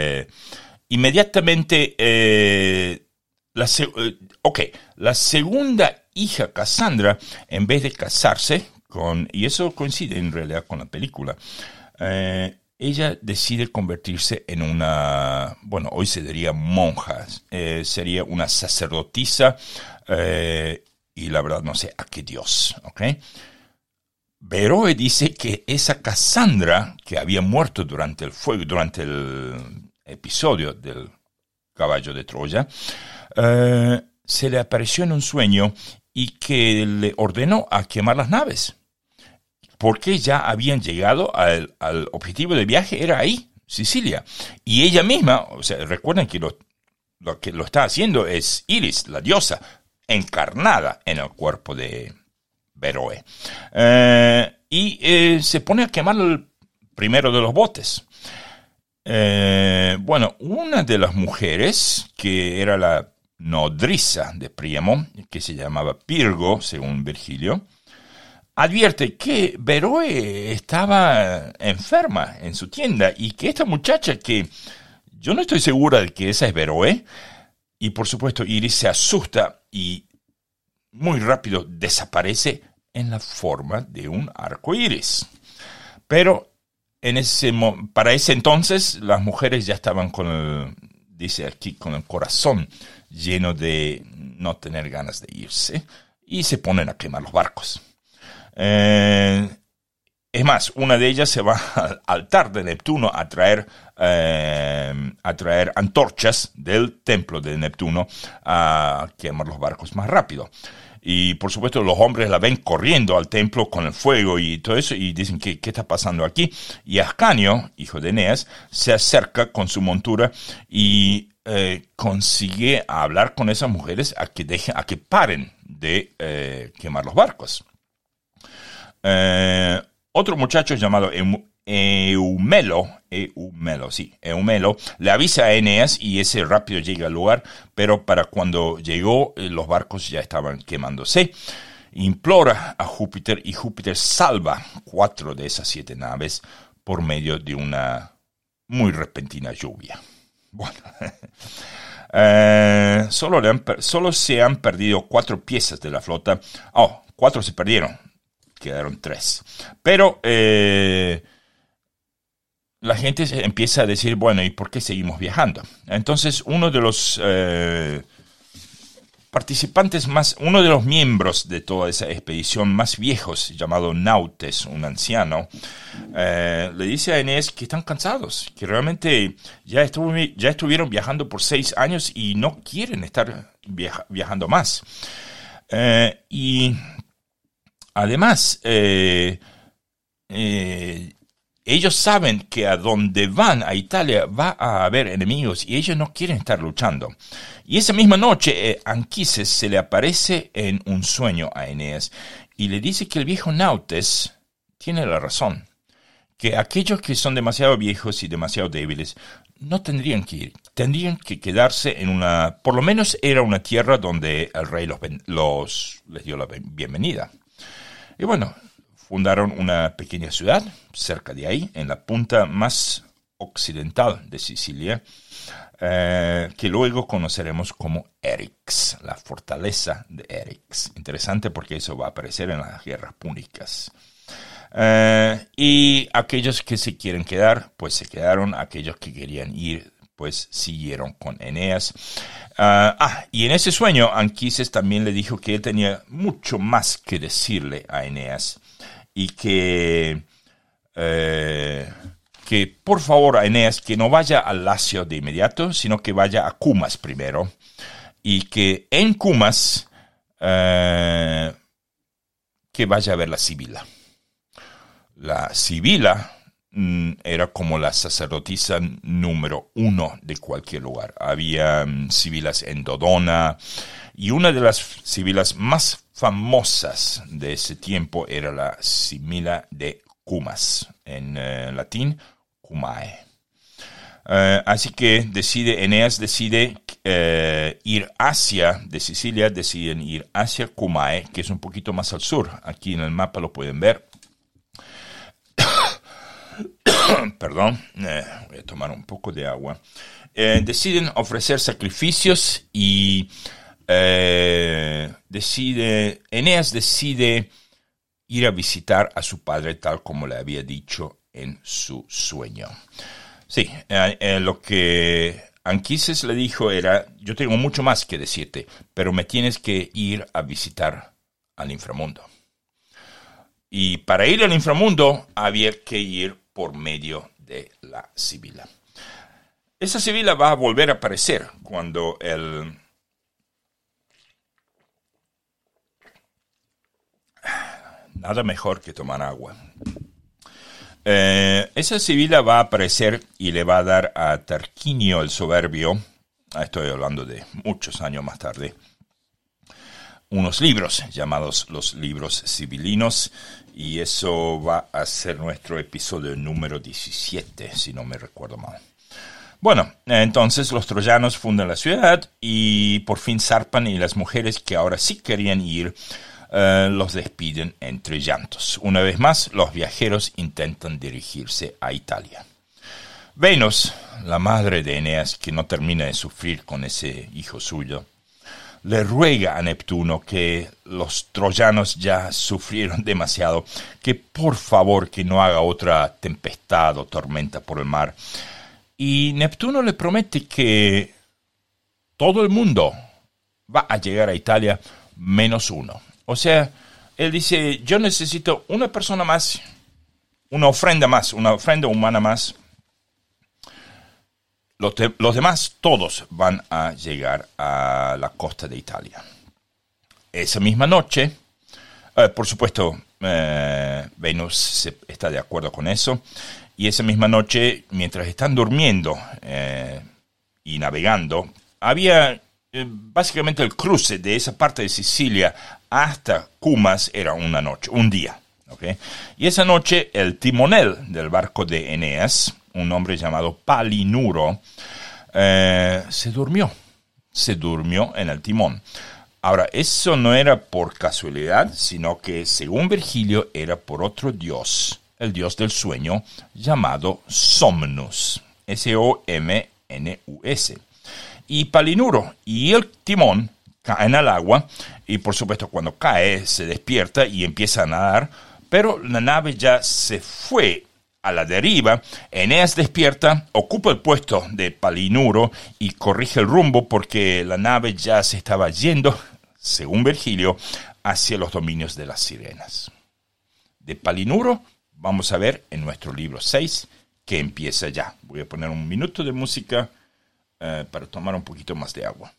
la segunda hija Casandra, en vez de casarse y eso coincide en realidad con la película, ella decide convertirse en una, hoy se diría monja, sería una sacerdotisa, y la verdad no sé a qué dios, ¿ok? Beroe dice que esa Casandra, que había muerto durante el episodio del caballo de Troya, se le apareció en un sueño y que le ordenó a quemar las naves, porque ya habían llegado al objetivo del viaje, era ahí, Sicilia. Y ella misma, o sea, recuerden que lo que lo está haciendo es Iris, la diosa, encarnada en el cuerpo de Beroe. Y se pone a quemar el primero de los botes. Una de las mujeres, que era la nodriza de Príamo, que se llamaba Pirgo, según Virgilio, advierte que Beroe estaba enferma en su tienda y que esta muchacha, que yo no estoy segura de que esa es Beroe. Y por supuesto Iris se asusta y muy rápido desaparece en la forma de un arco iris. Pero para ese entonces las mujeres ya estaban dice aquí, con el corazón lleno de no tener ganas de irse y se ponen a quemar los barcos. Es más, una de ellas se va al altar de Neptuno a traer antorchas del templo de Neptuno a quemar los barcos más rápido. Y por supuesto los hombres la ven corriendo al templo con el fuego y todo eso y dicen, ¿qué está pasando aquí? Y Ascanio, hijo de Eneas, se acerca con su montura y consigue hablar con esas mujeres a que paren de quemar los barcos. Otro muchacho llamado Eumelo le avisa a Eneas y ese rápido llega al lugar, pero para cuando llegó los barcos ya estaban quemándose. Implora a Júpiter y Júpiter salva 4 de esas 7 naves por medio de una muy repentina lluvia. Bueno, solo se han perdido 4 piezas de la flota. 4 se perdieron. Quedaron 3. Pero la gente empieza a decir, bueno, ¿y por qué seguimos viajando? Entonces uno de los participantes uno de los miembros de toda esa expedición más viejos, llamado Nautes, un anciano, le dice a Eneas que están cansados, que realmente ya estuvieron viajando por 6 años y no quieren estar viajando más. Y además, ellos saben que a donde van, a Italia, va a haber enemigos y ellos no quieren estar luchando. Y esa misma noche, Anquises se le aparece en un sueño a Eneas y le dice que el viejo Nautes tiene la razón, que aquellos que son demasiado viejos y demasiado débiles no tendrían que ir, tendrían que quedarse por lo menos era una tierra donde el rey les dio la bienvenida. Y bueno, fundaron una pequeña ciudad cerca de ahí, en la punta más occidental de Sicilia, que luego conoceremos como Eryx, la fortaleza de Eryx. Interesante porque eso va a aparecer en las guerras púnicas. Y aquellos que se quieren quedar, pues se quedaron. Aquellos que querían ir, pues siguieron con Eneas. Y en ese sueño, Anquises también le dijo que él tenía mucho más que decirle a Eneas. Y que por favor a Eneas que no vaya al Lacio de inmediato, sino que vaya a Cumas primero. Y que en Cumas que vaya a ver la Sibila. La Sibila era como la sacerdotisa número 1 de cualquier lugar. Había sibilas en Dodona y una de las sibilas más famosas de ese tiempo era la Sibila de Cumas, en latín, Cumae. Así que Eneas decide ir de Sicilia, deciden ir hacia Cumae, que es un poquito más al sur. Aquí en el mapa lo pueden ver. Perdón, voy a tomar un poco de agua. Deciden ofrecer sacrificios y Eneas decide ir a visitar a su padre tal como le había dicho en su sueño. Sí, lo que Anquises le dijo era: yo tengo mucho más que decirte, pero me tienes que ir a visitar al inframundo. Y para ir al inframundo había que ir por medio de la Sibila. Esa Sibila va a volver a aparecer cuando Nada mejor que tomar agua. Esa Sibila va a aparecer y le va a dar a Tarquinio el Soberbio, estoy hablando de muchos años más tarde, unos libros llamados los libros sibilinos, y eso va a ser nuestro episodio número 17, si no me recuerdo mal. Bueno, entonces los troyanos fundan la ciudad y por fin zarpan, y las mujeres que ahora sí querían ir los despiden entre llantos. Una vez más, los viajeros intentan dirigirse a Italia. Venus, la madre de Eneas, que no termina de sufrir con ese hijo suyo, le ruega a Neptuno, que los troyanos ya sufrieron demasiado, que por favor que no haga otra tempestad o tormenta por el mar. Y Neptuno le promete que todo el mundo va a llegar a Italia menos uno. O sea, él dice: yo necesito una persona más, una ofrenda humana más. Los demás, todos van a llegar a la costa de Italia. Esa misma noche, por supuesto, Venus está de acuerdo con eso. Y esa misma noche, mientras están durmiendo y navegando, había básicamente el cruce de esa parte de Sicilia hasta Cumas era una noche, un día. ¿Okay? Y esa noche el timonel del barco de Eneas, un hombre llamado Palinuro, se durmió en el timón. Ahora, eso no era por casualidad, sino que según Virgilio era por otro dios, el dios del sueño, llamado Somnus, S-O-M-N-U-S. Y Palinuro y el timón caen al agua, y por supuesto cuando cae se despierta y empieza a nadar, pero la nave ya se fue a la deriva, Eneas despierta, ocupa el puesto de Palinuro y corrige el rumbo porque la nave ya se estaba yendo, según Virgilio, hacia los dominios de las sirenas. De Palinuro vamos a ver en nuestro libro 6, que empieza ya. Voy a poner un minuto de música para tomar un poquito más de agua.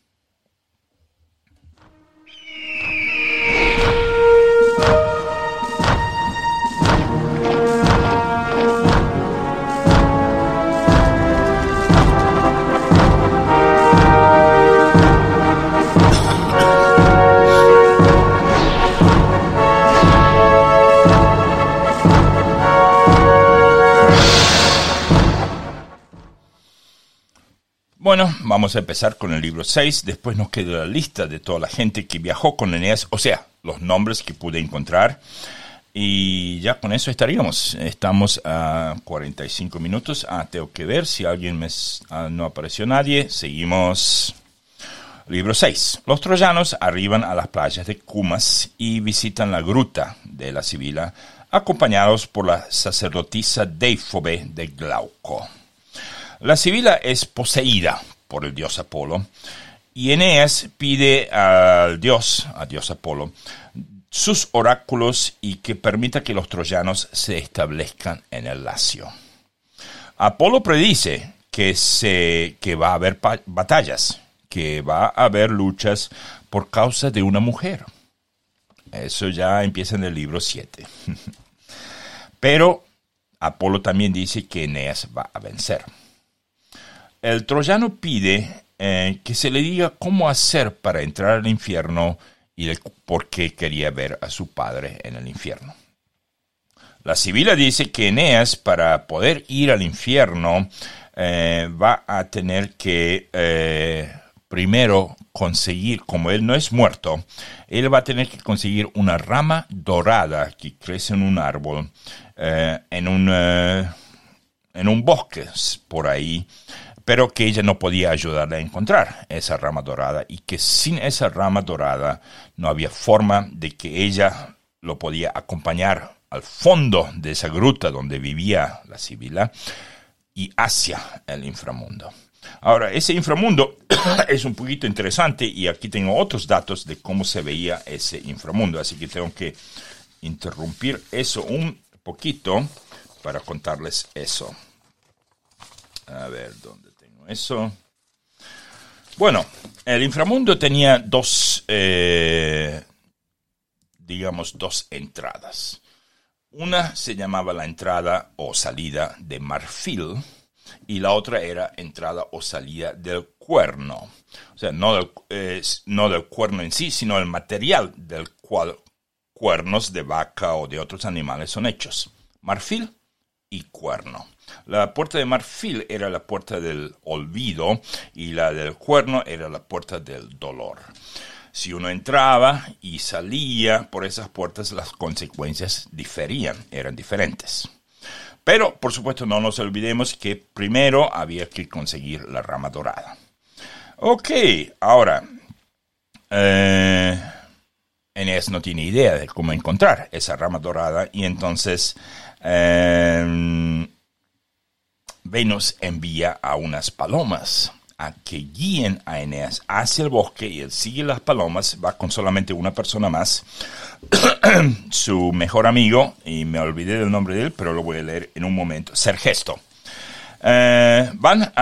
Bueno, vamos a empezar con el libro 6. Después nos queda la lista de toda la gente que viajó con Eneas, o sea, los nombres que pude encontrar. Y ya con eso estaríamos. Estamos a 45 minutos. Tengo que ver si alguien no apareció nadie. Seguimos. Libro 6. Los troyanos arriban a las playas de Cumas y visitan la gruta de la Sibila, acompañados por la sacerdotisa Deifobe de Glauco. La Sibila es poseída por el dios Apolo y Eneas pide a dios Apolo, sus oráculos y que permita que los troyanos se establezcan en el Lacio. Apolo predice que va a haber batallas, que va a haber luchas por causa de una mujer. Eso ya empieza en el libro 7. Pero Apolo también dice que Eneas va a vencer. El troyano pide que se le diga cómo hacer para entrar al infierno y por qué quería ver a su padre en el infierno. La Sibila dice que Eneas, para poder ir al infierno, va a tener que primero conseguir, como él no es muerto, él va a tener que conseguir una rama dorada que crece en un árbol, en un bosque por ahí, pero que ella no podía ayudarle a encontrar esa rama dorada y que sin esa rama dorada no había forma de que ella lo podía acompañar al fondo de esa gruta donde vivía la Sibila y hacia el inframundo. Ahora, ese inframundo es un poquito interesante y aquí tengo otros datos de cómo se veía ese inframundo, así que tengo que interrumpir eso un poquito para contarles eso. A ver, ¿dónde tengo eso? Bueno, el inframundo tenía dos entradas. Una se llamaba la entrada o salida de marfil y la otra era entrada o salida del cuerno. O sea, no del cuerno en sí, sino el material del cual cuernos de vaca o de otros animales son hechos. Marfil y cuerno. La puerta de marfil era la puerta del olvido y la del cuerno era la puerta del dolor. Si uno entraba y salía por esas puertas, las consecuencias eran diferentes. Pero, por supuesto, no nos olvidemos que primero había que conseguir la rama dorada. Ok, ahora, Eneas no tiene idea de cómo encontrar esa rama dorada y entonces Venus envía a unas palomas a que guíen a Eneas hacia el bosque y él sigue las palomas, va con solamente una persona más, su mejor amigo, y me olvidé del nombre de él, pero lo voy a leer en un momento, Sergesto. Van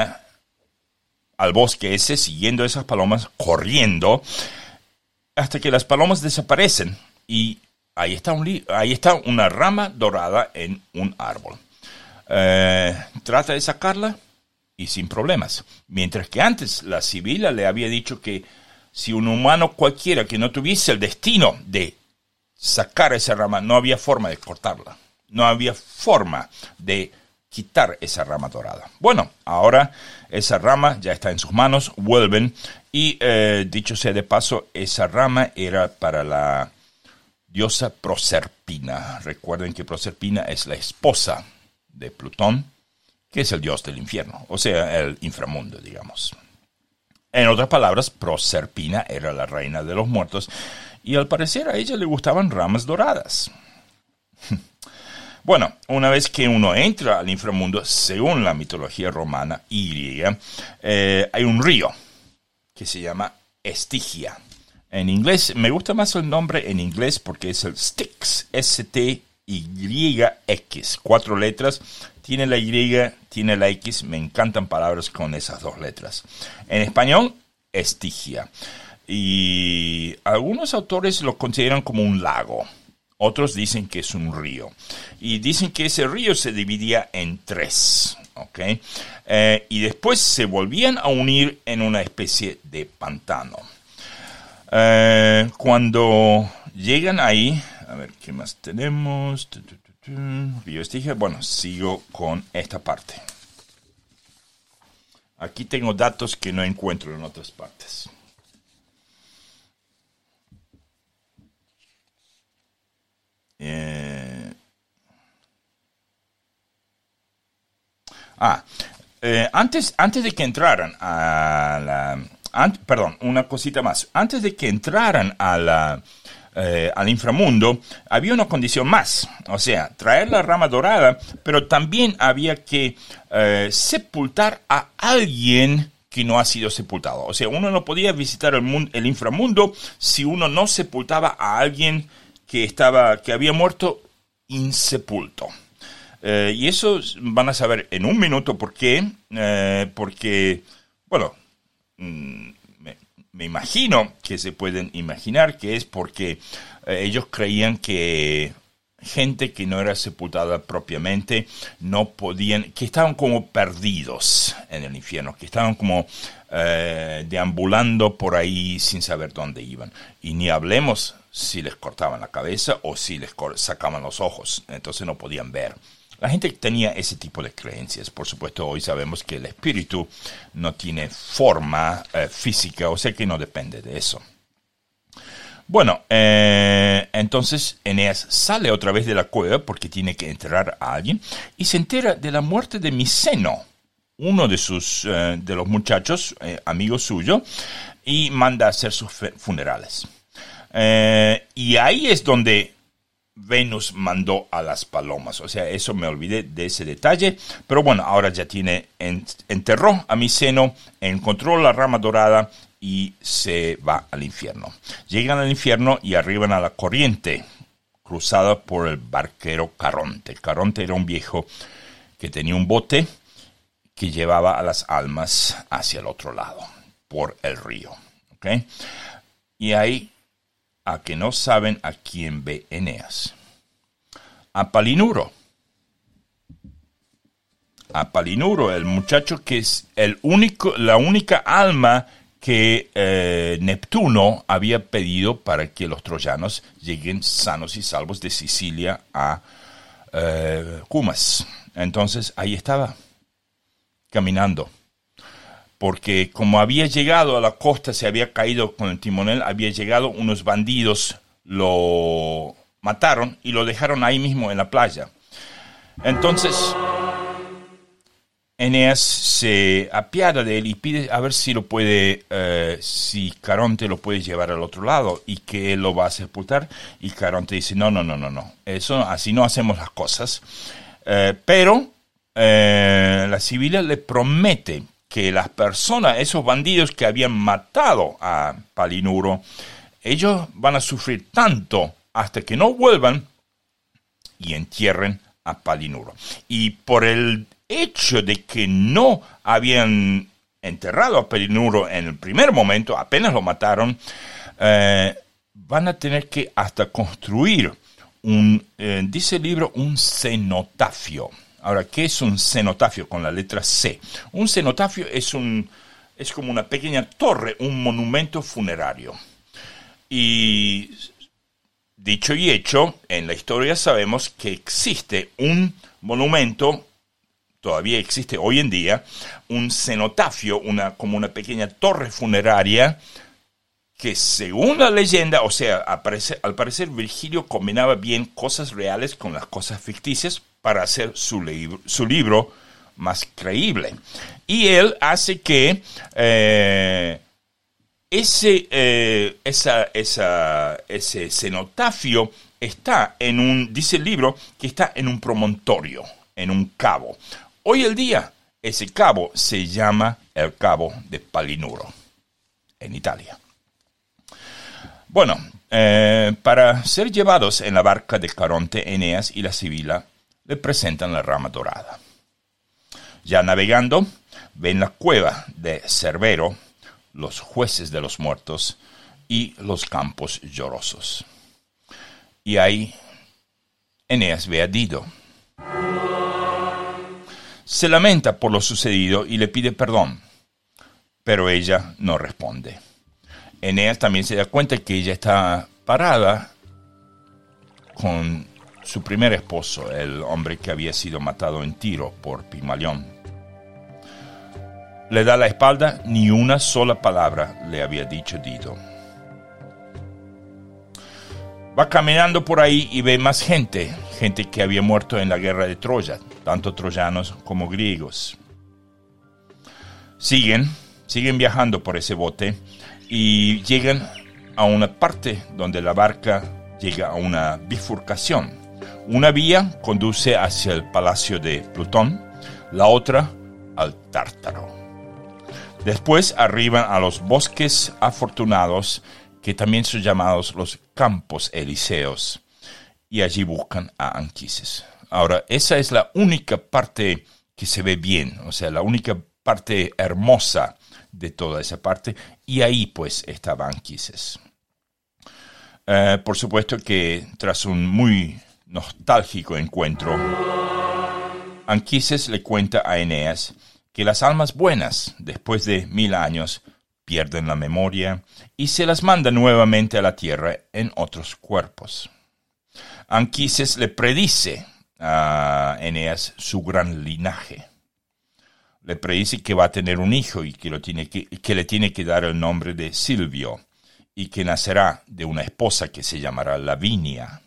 al bosque ese siguiendo esas palomas, corriendo, hasta que las palomas desaparecen y ahí está una rama dorada en un árbol. Trata de sacarla y sin problemas. Mientras que antes la Sibila le había dicho que si un humano cualquiera que no tuviese el destino de sacar esa rama, no había forma de cortarla. No había forma de quitar esa rama dorada. Bueno, ahora esa rama ya está en sus manos, vuelven y dicho sea de paso, esa rama era para la diosa Proserpina. Recuerden que Proserpina es la esposa de Plutón, que es el dios del infierno, o sea, el inframundo, digamos. En otras palabras, Proserpina era la reina de los muertos y al parecer a ella le gustaban ramas doradas. Bueno, una vez que uno entra al inframundo, según la mitología romana y griega, hay un río que se llama Estigia. En inglés, me gusta más el nombre en inglés porque es el Styx, S-T-Y-X, 4 letras. Tiene la Y, tiene la X, me encantan palabras con esas 2 letras. En español, Estigia. Y algunos autores lo consideran como un lago. Otros dicen que es un río. Y dicen que ese río se dividía en 3. ¿Okay? Y después se volvían a unir en una especie de pantano. Cuando llegan ahí, a ver, ¿qué más tenemos? Río Estigia. Bueno, sigo con esta parte. Aquí tengo datos que no encuentro en otras partes. Antes de que entraran a la... perdón, una cosita más. Antes de que entraran al inframundo, había una condición más. O sea, traer la rama dorada, pero también había que sepultar a alguien que no ha sido sepultado. O sea, uno no podía visitar el inframundo si uno no sepultaba a alguien que había muerto insepulto. Y eso van a saber en un minuto por qué. Porque, bueno, me imagino que se pueden imaginar que es porque ellos creían que gente que no era sepultada propiamente no podían, que estaban como perdidos en el infierno, que estaban como deambulando por ahí sin saber dónde iban. Y ni hablemos si les cortaban la cabeza o si les sacaban los ojos, entonces no podían ver. La gente tenía ese tipo de creencias. Por supuesto, hoy sabemos que el espíritu no tiene forma física, o sea que no depende de eso. Bueno, entonces Eneas sale otra vez de la cueva porque tiene que enterrar a alguien y se entera de la muerte de Miceno, uno de los muchachos, amigo suyo, y manda a hacer sus funerales. Y ahí es donde Venus mandó a las palomas. O sea, eso me olvidé de ese detalle. Pero bueno, ahora ya enterró a Miceno, encontró la rama dorada y se va al infierno. Llegan al infierno y arriban a la corriente, cruzada por el barquero Caronte. Caronte era un viejo que tenía un bote que llevaba a las almas hacia el otro lado, por el río. ¿Okay? Y ahí, a que no saben a quién ve Eneas. A Palinuro. A Palinuro, el muchacho que es la única alma que Neptuno había pedido para que los troyanos lleguen sanos y salvos de Sicilia a Cumas. Entonces ahí estaba, caminando. Porque como había llegado a la costa, se había caído con el timonel, había llegado unos bandidos, lo mataron y lo dejaron ahí mismo en la playa. Entonces, Eneas se apiada de él y pide a ver si si Caronte lo puede llevar al otro lado y que él lo va a sepultar. Y Caronte dice, no, eso, así no hacemos las cosas. Pero la Sibila le promete que las personas, esos bandidos que habían matado a Palinuro, ellos van a sufrir tanto hasta que no vuelvan y entierren a Palinuro. Y por el hecho de que no habían enterrado a Palinuro en el primer momento, apenas lo mataron, van a tener que hasta construir dice el libro, un cenotafio. Ahora, ¿qué es un cenotafio con la letra C? Un cenotafio es como una pequeña torre, un monumento funerario. Y dicho y hecho, en la historia sabemos que existe un monumento, todavía existe hoy en día, un cenotafio, como una pequeña torre funeraria, que según la leyenda, o sea, al parecer Virgilio combinaba bien cosas reales con las cosas ficticias para hacer su libro más creíble. Y él hace que ese cenotafio dice el libro, que está en un promontorio, en un cabo. Hoy el día, ese cabo se llama el Cabo de Palinuro, en Italia. Bueno, para ser llevados en la barca de Caronte, Eneas y la Sibila le presentan la rama dorada. Ya navegando, ven la cueva de Cerbero, los jueces de los muertos y los campos llorosos. Y ahí Eneas ve a Dido. Se lamenta por lo sucedido y le pide perdón, pero ella no responde. Eneas también se da cuenta que ella está parada con su primer esposo, el hombre que había sido matado en Tiro por Pigmalión. Le da la espalda, ni una sola palabra le había dicho Dido. Va caminando por ahí y ve más gente que había muerto en la guerra de Troya, tanto troyanos como griegos. Siguen viajando por ese bote y llegan a una parte donde la barca llega a una bifurcación. Una vía conduce hacia el palacio de Plutón, la otra al Tártaro. Después arriban a los bosques afortunados, que también son llamados los Campos Elíseos, y allí buscan a Anquises. Ahora, esa es la única parte que se ve bien, o sea, la única parte hermosa de toda esa parte, y ahí pues estaba Anquises. Por supuesto que tras un muy nostálgico encuentro, Anquises le cuenta a Eneas que las almas buenas, después de 1000 años, pierden la memoria y se las manda nuevamente a la tierra en otros cuerpos. Anquises le predice a Eneas su gran linaje. Le predice que va a tener un hijo y que le tiene que dar el nombre de Silvio y que nacerá de una esposa que se llamará Lavinia.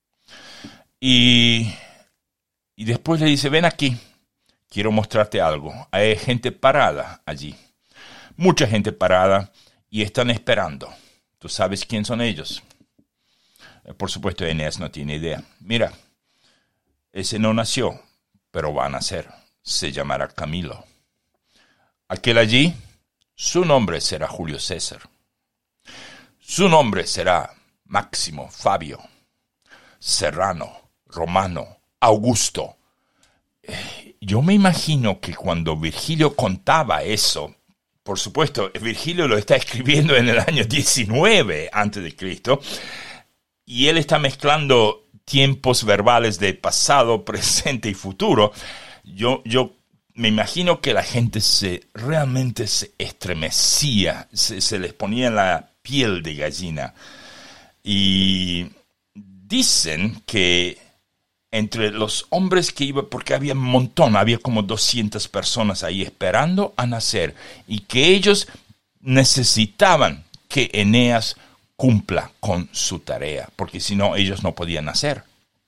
Y después le dice, ven aquí, quiero mostrarte algo. Hay gente parada allí. Mucha gente parada y están esperando. ¿Tú sabes quién son ellos? Por supuesto, Eneas no tiene idea. Mira, ese no nació, pero va a nacer. Se llamará Camilo. Aquel allí, su nombre será Julio César. Su nombre será Máximo, Fabio, Serrano, Romano, Augusto. Yo me imagino que cuando Virgilio contaba eso, por supuesto, Virgilio lo está escribiendo en el año 19 a.C., y él está mezclando tiempos verbales de pasado, presente y futuro. Yo me imagino que la gente realmente se estremecía, se les ponía la piel de gallina. Y dicen que entre los hombres que iban, porque había un montón, había como 200 personas ahí esperando a nacer, y que ellos necesitaban que Eneas cumpla con su tarea, porque si no, ellos no podían nacer.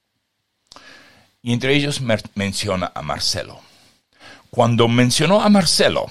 Y entre ellos menciona a Marcelo. Cuando mencionó a Marcelo,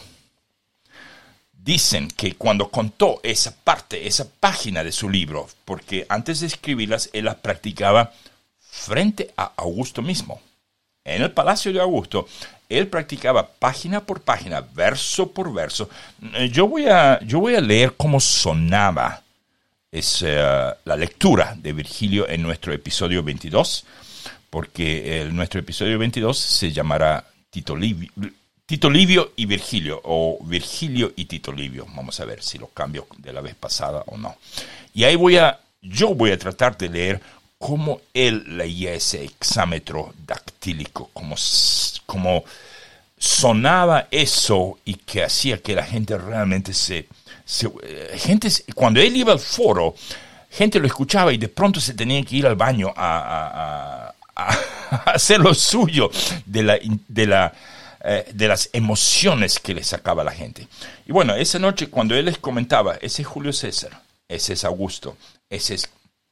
dicen que cuando contó esa página de su libro, porque antes de escribirlas, él las practicaba frente a Augusto mismo. En el palacio de Augusto, él practicaba página por página, verso por verso. Yo voy a leer cómo sonaba la lectura de Virgilio en nuestro episodio 22, porque nuestro episodio 22 se llamará Tito Livio y Virgilio, o Virgilio y Tito Livio. Vamos a ver si lo cambio de la vez pasada o no. Y ahí yo voy a tratar de leer cómo él leía ese hexámetro dactílico, cómo sonaba eso y que hacía que la gente realmente cuando él iba al foro, gente lo escuchaba y de pronto se tenía que ir al baño a hacer lo suyo de las emociones que le sacaba a la gente. Y bueno, esa noche cuando él les comentaba, ese es Julio César, ese es Augusto, ese es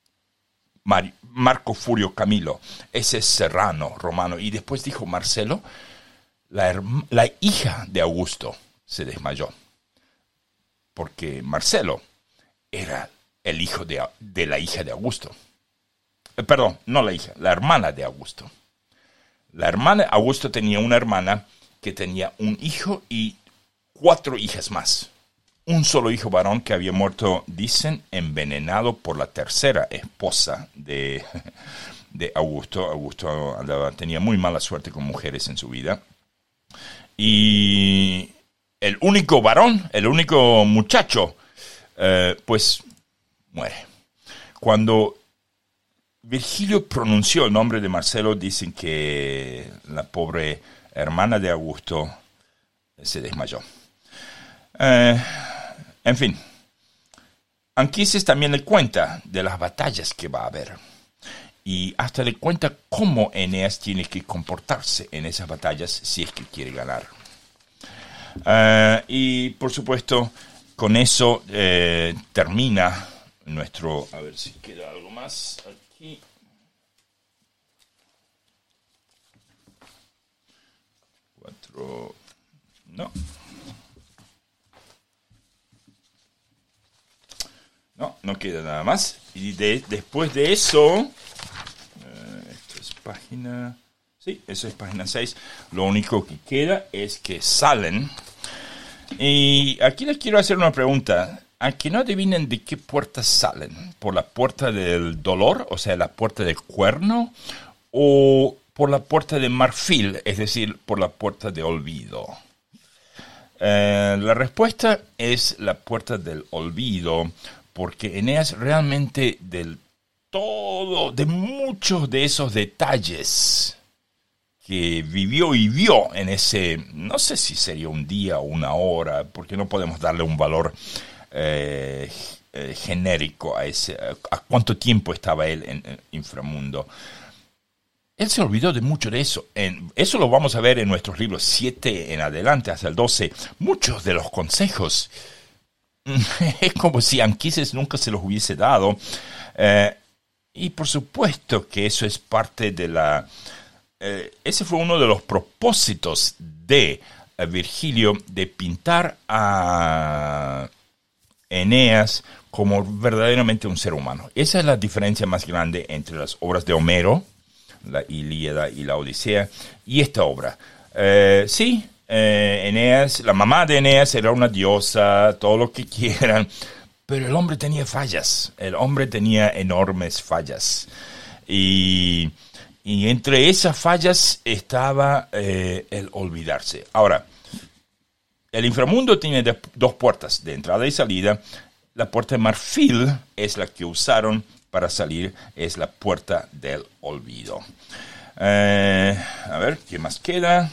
Marco Furio Camilo, ese es Serrano, Romano, y después dijo Marcelo, la hija de Augusto se desmayó, porque Marcelo era el hijo de la hija de Augusto. perdón, no la hija, la hermana de Augusto. Augusto tenía una hermana que tenía un hijo y 4 hijas más. Un solo hijo varón que había muerto, dicen, envenenado por la tercera esposa de Augusto. Augusto tenía muy mala suerte con mujeres en su vida. Y el único varón, el único muchacho, pues muere. Cuando Virgilio pronunció el nombre de Marcelo, dicen que la pobre hermana de Augusto se desmayó. En fin, Anquises también le cuenta de las batallas que va a haber. Y hasta le cuenta cómo Eneas tiene que comportarse en esas batallas si es que quiere ganar. Y por supuesto, con eso termina nuestro... A ver si queda algo más aquí. No queda nada más. Y después de eso, esto es página... Sí, eso es página 6. Lo único que queda es que salen. Y aquí les quiero hacer una pregunta. A que no adivinen de qué puerta salen. ¿Por la puerta del dolor, o sea, la puerta del cuerno? ¿O por la puerta de marfil, es decir, por la puerta de olvido? La respuesta es la puerta del olvido, porque Eneas realmente de muchos de esos detalles que vivió y vio en ese, no sé si sería un día o una hora, porque no podemos darle un valor genérico a cuánto tiempo estaba él en el inframundo. Él se olvidó de mucho de eso. Eso lo vamos a ver en nuestros libros 7 en adelante, hasta el 12. Muchos de los consejos es como si Anquises nunca se los hubiese dado. Y por supuesto que eso es parte de la... ese fue uno de los propósitos de Virgilio, de pintar a Eneas como verdaderamente un ser humano. Esa es la diferencia más grande entre las obras de Homero, la Ilíada y la Odisea, y esta obra. Eneas, la mamá de Eneas era una diosa, todo lo que quieran, pero el hombre tenía fallas, el hombre tenía enormes fallas. Y entre esas fallas estaba el olvidarse. Ahora, el inframundo tiene 2 puertas, de entrada y salida. La puerta de marfil es la que usaron para salir, es la puerta del olvido. A ver, ¿qué más queda?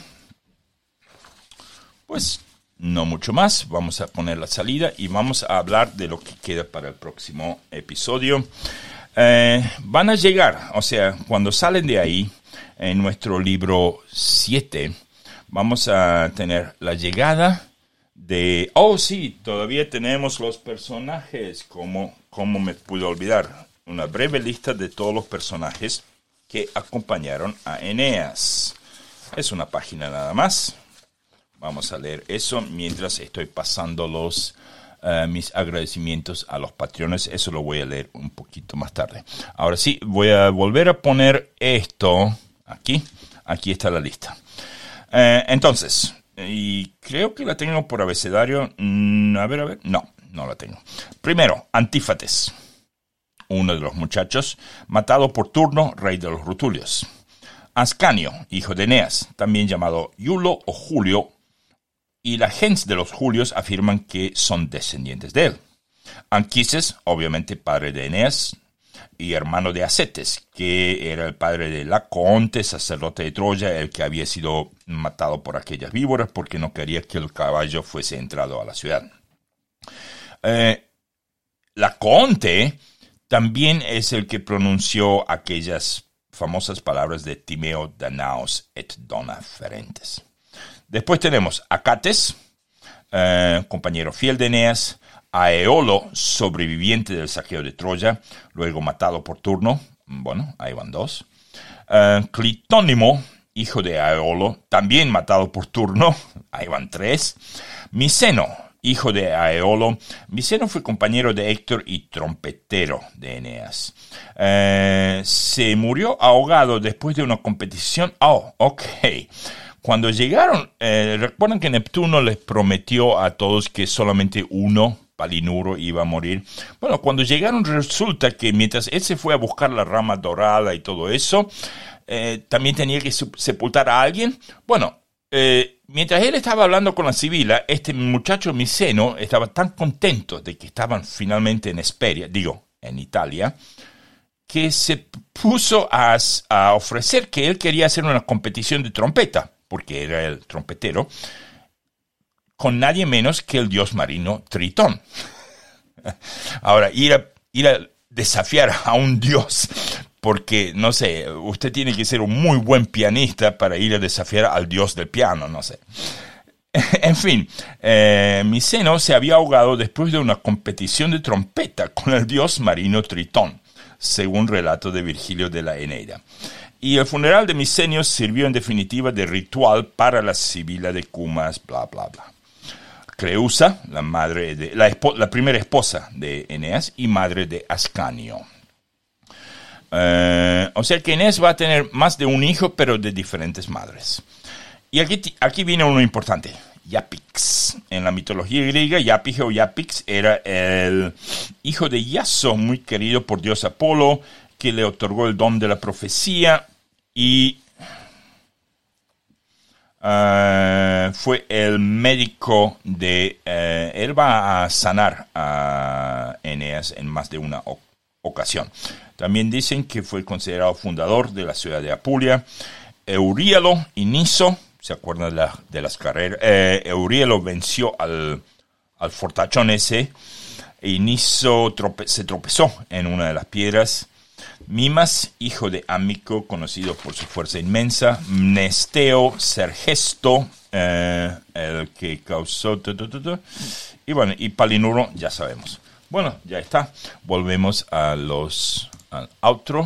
Pues no mucho más. Vamos a poner la salida y vamos a hablar de lo que queda para el próximo episodio. Van a llegar, o sea, cuando salen de ahí, en nuestro libro 7, vamos a tener la llegada de... Oh, sí, todavía tenemos los personajes, ¿cómo me pude olvidar? Una breve lista de todos los personajes que acompañaron a Eneas. Es una página nada más. Vamos a leer eso mientras estoy pasando mis agradecimientos a los patrones. Eso lo voy a leer un poquito más tarde. Ahora sí, voy a volver a poner esto aquí. Aquí está la lista. Entonces, y creo que la tengo por abecedario. A ver. No la tengo. Primero, Antífates, uno de los muchachos, matado por Turno, rey de los Rutulios. Ascanio, hijo de Eneas, también llamado Iulo o Julio, y la gens de los Julios afirman que son descendientes de él. Anquises, obviamente padre de Eneas, y hermano de Acetes, que era el padre de Lacoonte, sacerdote de Troya, el que había sido matado por aquellas víboras porque no quería que el caballo fuese entrado a la ciudad. Lacoonte también es el que pronunció aquellas famosas palabras de Timeo Danaos et dona ferentes. Después tenemos Acates, compañero fiel de Eneas, a Eolo, sobreviviente del saqueo de Troya, luego matado por Turno. Bueno, ahí van 2. Clitónimo, hijo de Eolo, también matado por Turno. Ahí van 3. Miceno, hijo de Aeolo. Miceno fue compañero de Héctor y trompetero de Eneas. Se murió ahogado después de una competición. Oh, ok. Cuando llegaron, recuerdan que Neptuno les prometió a todos que solamente uno, Palinuro, iba a morir. Bueno, cuando llegaron resulta que mientras él se fue a buscar la rama dorada y todo eso, también tenía que sepultar a alguien. Bueno, mientras él estaba hablando con la Sibila, este muchacho Miceno estaba tan contento de que estaban finalmente en Hesperia, en Italia, que se puso a ofrecer que él quería hacer una competición de trompeta, porque era el trompetero, con nadie menos que el dios marino Tritón. Ahora, ir a desafiar a un dios, porque, no sé, usted tiene que ser un muy buen pianista para ir a desafiar al dios del piano, no sé. En fin, Miceno se había ahogado después de una competición de trompeta con el dios marino Tritón, según relato de Virgilio de la Eneida. Y el funeral de Micenio sirvió en definitiva de ritual para la Sibila de Cumas, bla, bla, bla. Creusa, la primera esposa de Eneas y madre de Ascanio. O sea que Eneas va a tener más de un hijo, pero de diferentes madres. Y aquí viene uno importante, Iapix. En la mitología griega, Iapix o Iapix era el hijo de Iaso, muy querido por dios Apolo, que le otorgó el don de la profecía y fue el médico él va a sanar a Eneas en más de una ocasión. También dicen que fue considerado fundador de la ciudad de Apulia. Euríalo y Niso, ¿se acuerdan de las carreras? Euríalo venció al fortachón ese y Niso se tropezó en una de las piedras. Mimas, hijo de Ámico, conocido por su fuerza inmensa. Mnesteo, Sergesto, el que causó... Y bueno, y Palinuro, ya sabemos. Bueno, ya está. Volvemos al outro.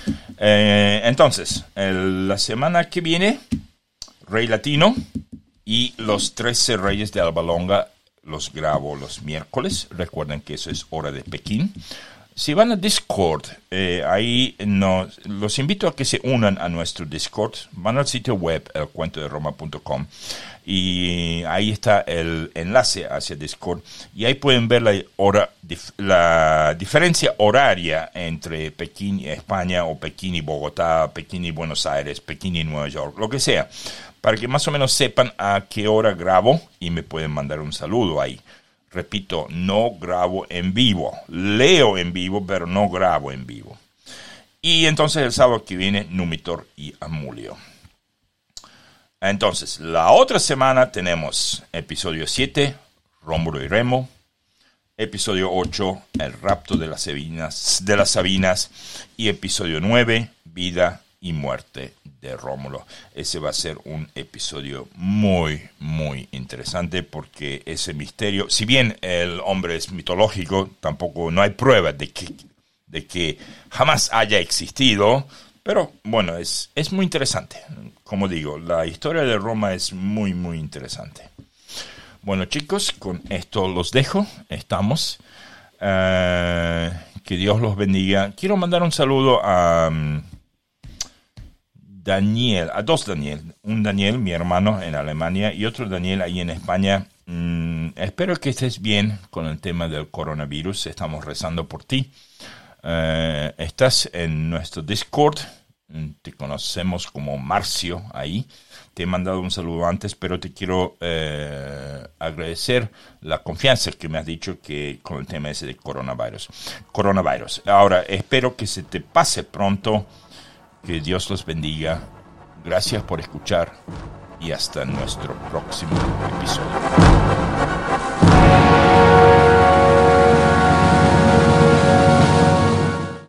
Entonces, la semana que viene, Rey Latino y los 13 reyes de Alba Longa los grabo los miércoles. Recuerden que eso es hora de Pekín. Si van a Discord, ahí los invito a que se unan a nuestro Discord. Van al sitio web, elcuentoderoma.com, y ahí está el enlace hacia Discord. Y ahí pueden ver la diferencia horaria entre Pekín y España, o Pekín y Bogotá, Pekín y Buenos Aires, Pekín y Nueva York, lo que sea, para que más o menos sepan a qué hora grabo y me pueden mandar un saludo ahí. Repito, no grabo en vivo. Leo en vivo, pero no grabo en vivo. Y entonces el sábado que viene, Numitor y Amulio. Entonces, la otra semana tenemos episodio 7, Rómulo y Remo. Episodio 8, el rapto de las Sabinas. Y episodio 9, vida y muerte de Rómulo. Ese va a ser un episodio muy, muy interesante, porque ese misterio, si bien el hombre es mitológico, tampoco no hay pruebas de que jamás haya existido, pero bueno, es muy interesante. Como digo, la historia de Roma es muy, muy interesante. Bueno, chicos, con esto los dejo. Estamos. Que Dios los bendiga. Quiero mandar un saludo a Daniel, a dos Daniel. Un Daniel, mi hermano, en Alemania, y otro Daniel ahí en España. Espero que estés bien con el tema del coronavirus. Estamos rezando por ti. Estás en nuestro Discord. Te conocemos como Marcio ahí. Te he mandado un saludo antes, pero te quiero agradecer la confianza que me has dicho que con el tema ese de coronavirus. Ahora, espero que se te pase pronto. Que Dios los bendiga. Gracias por escuchar y hasta nuestro próximo episodio.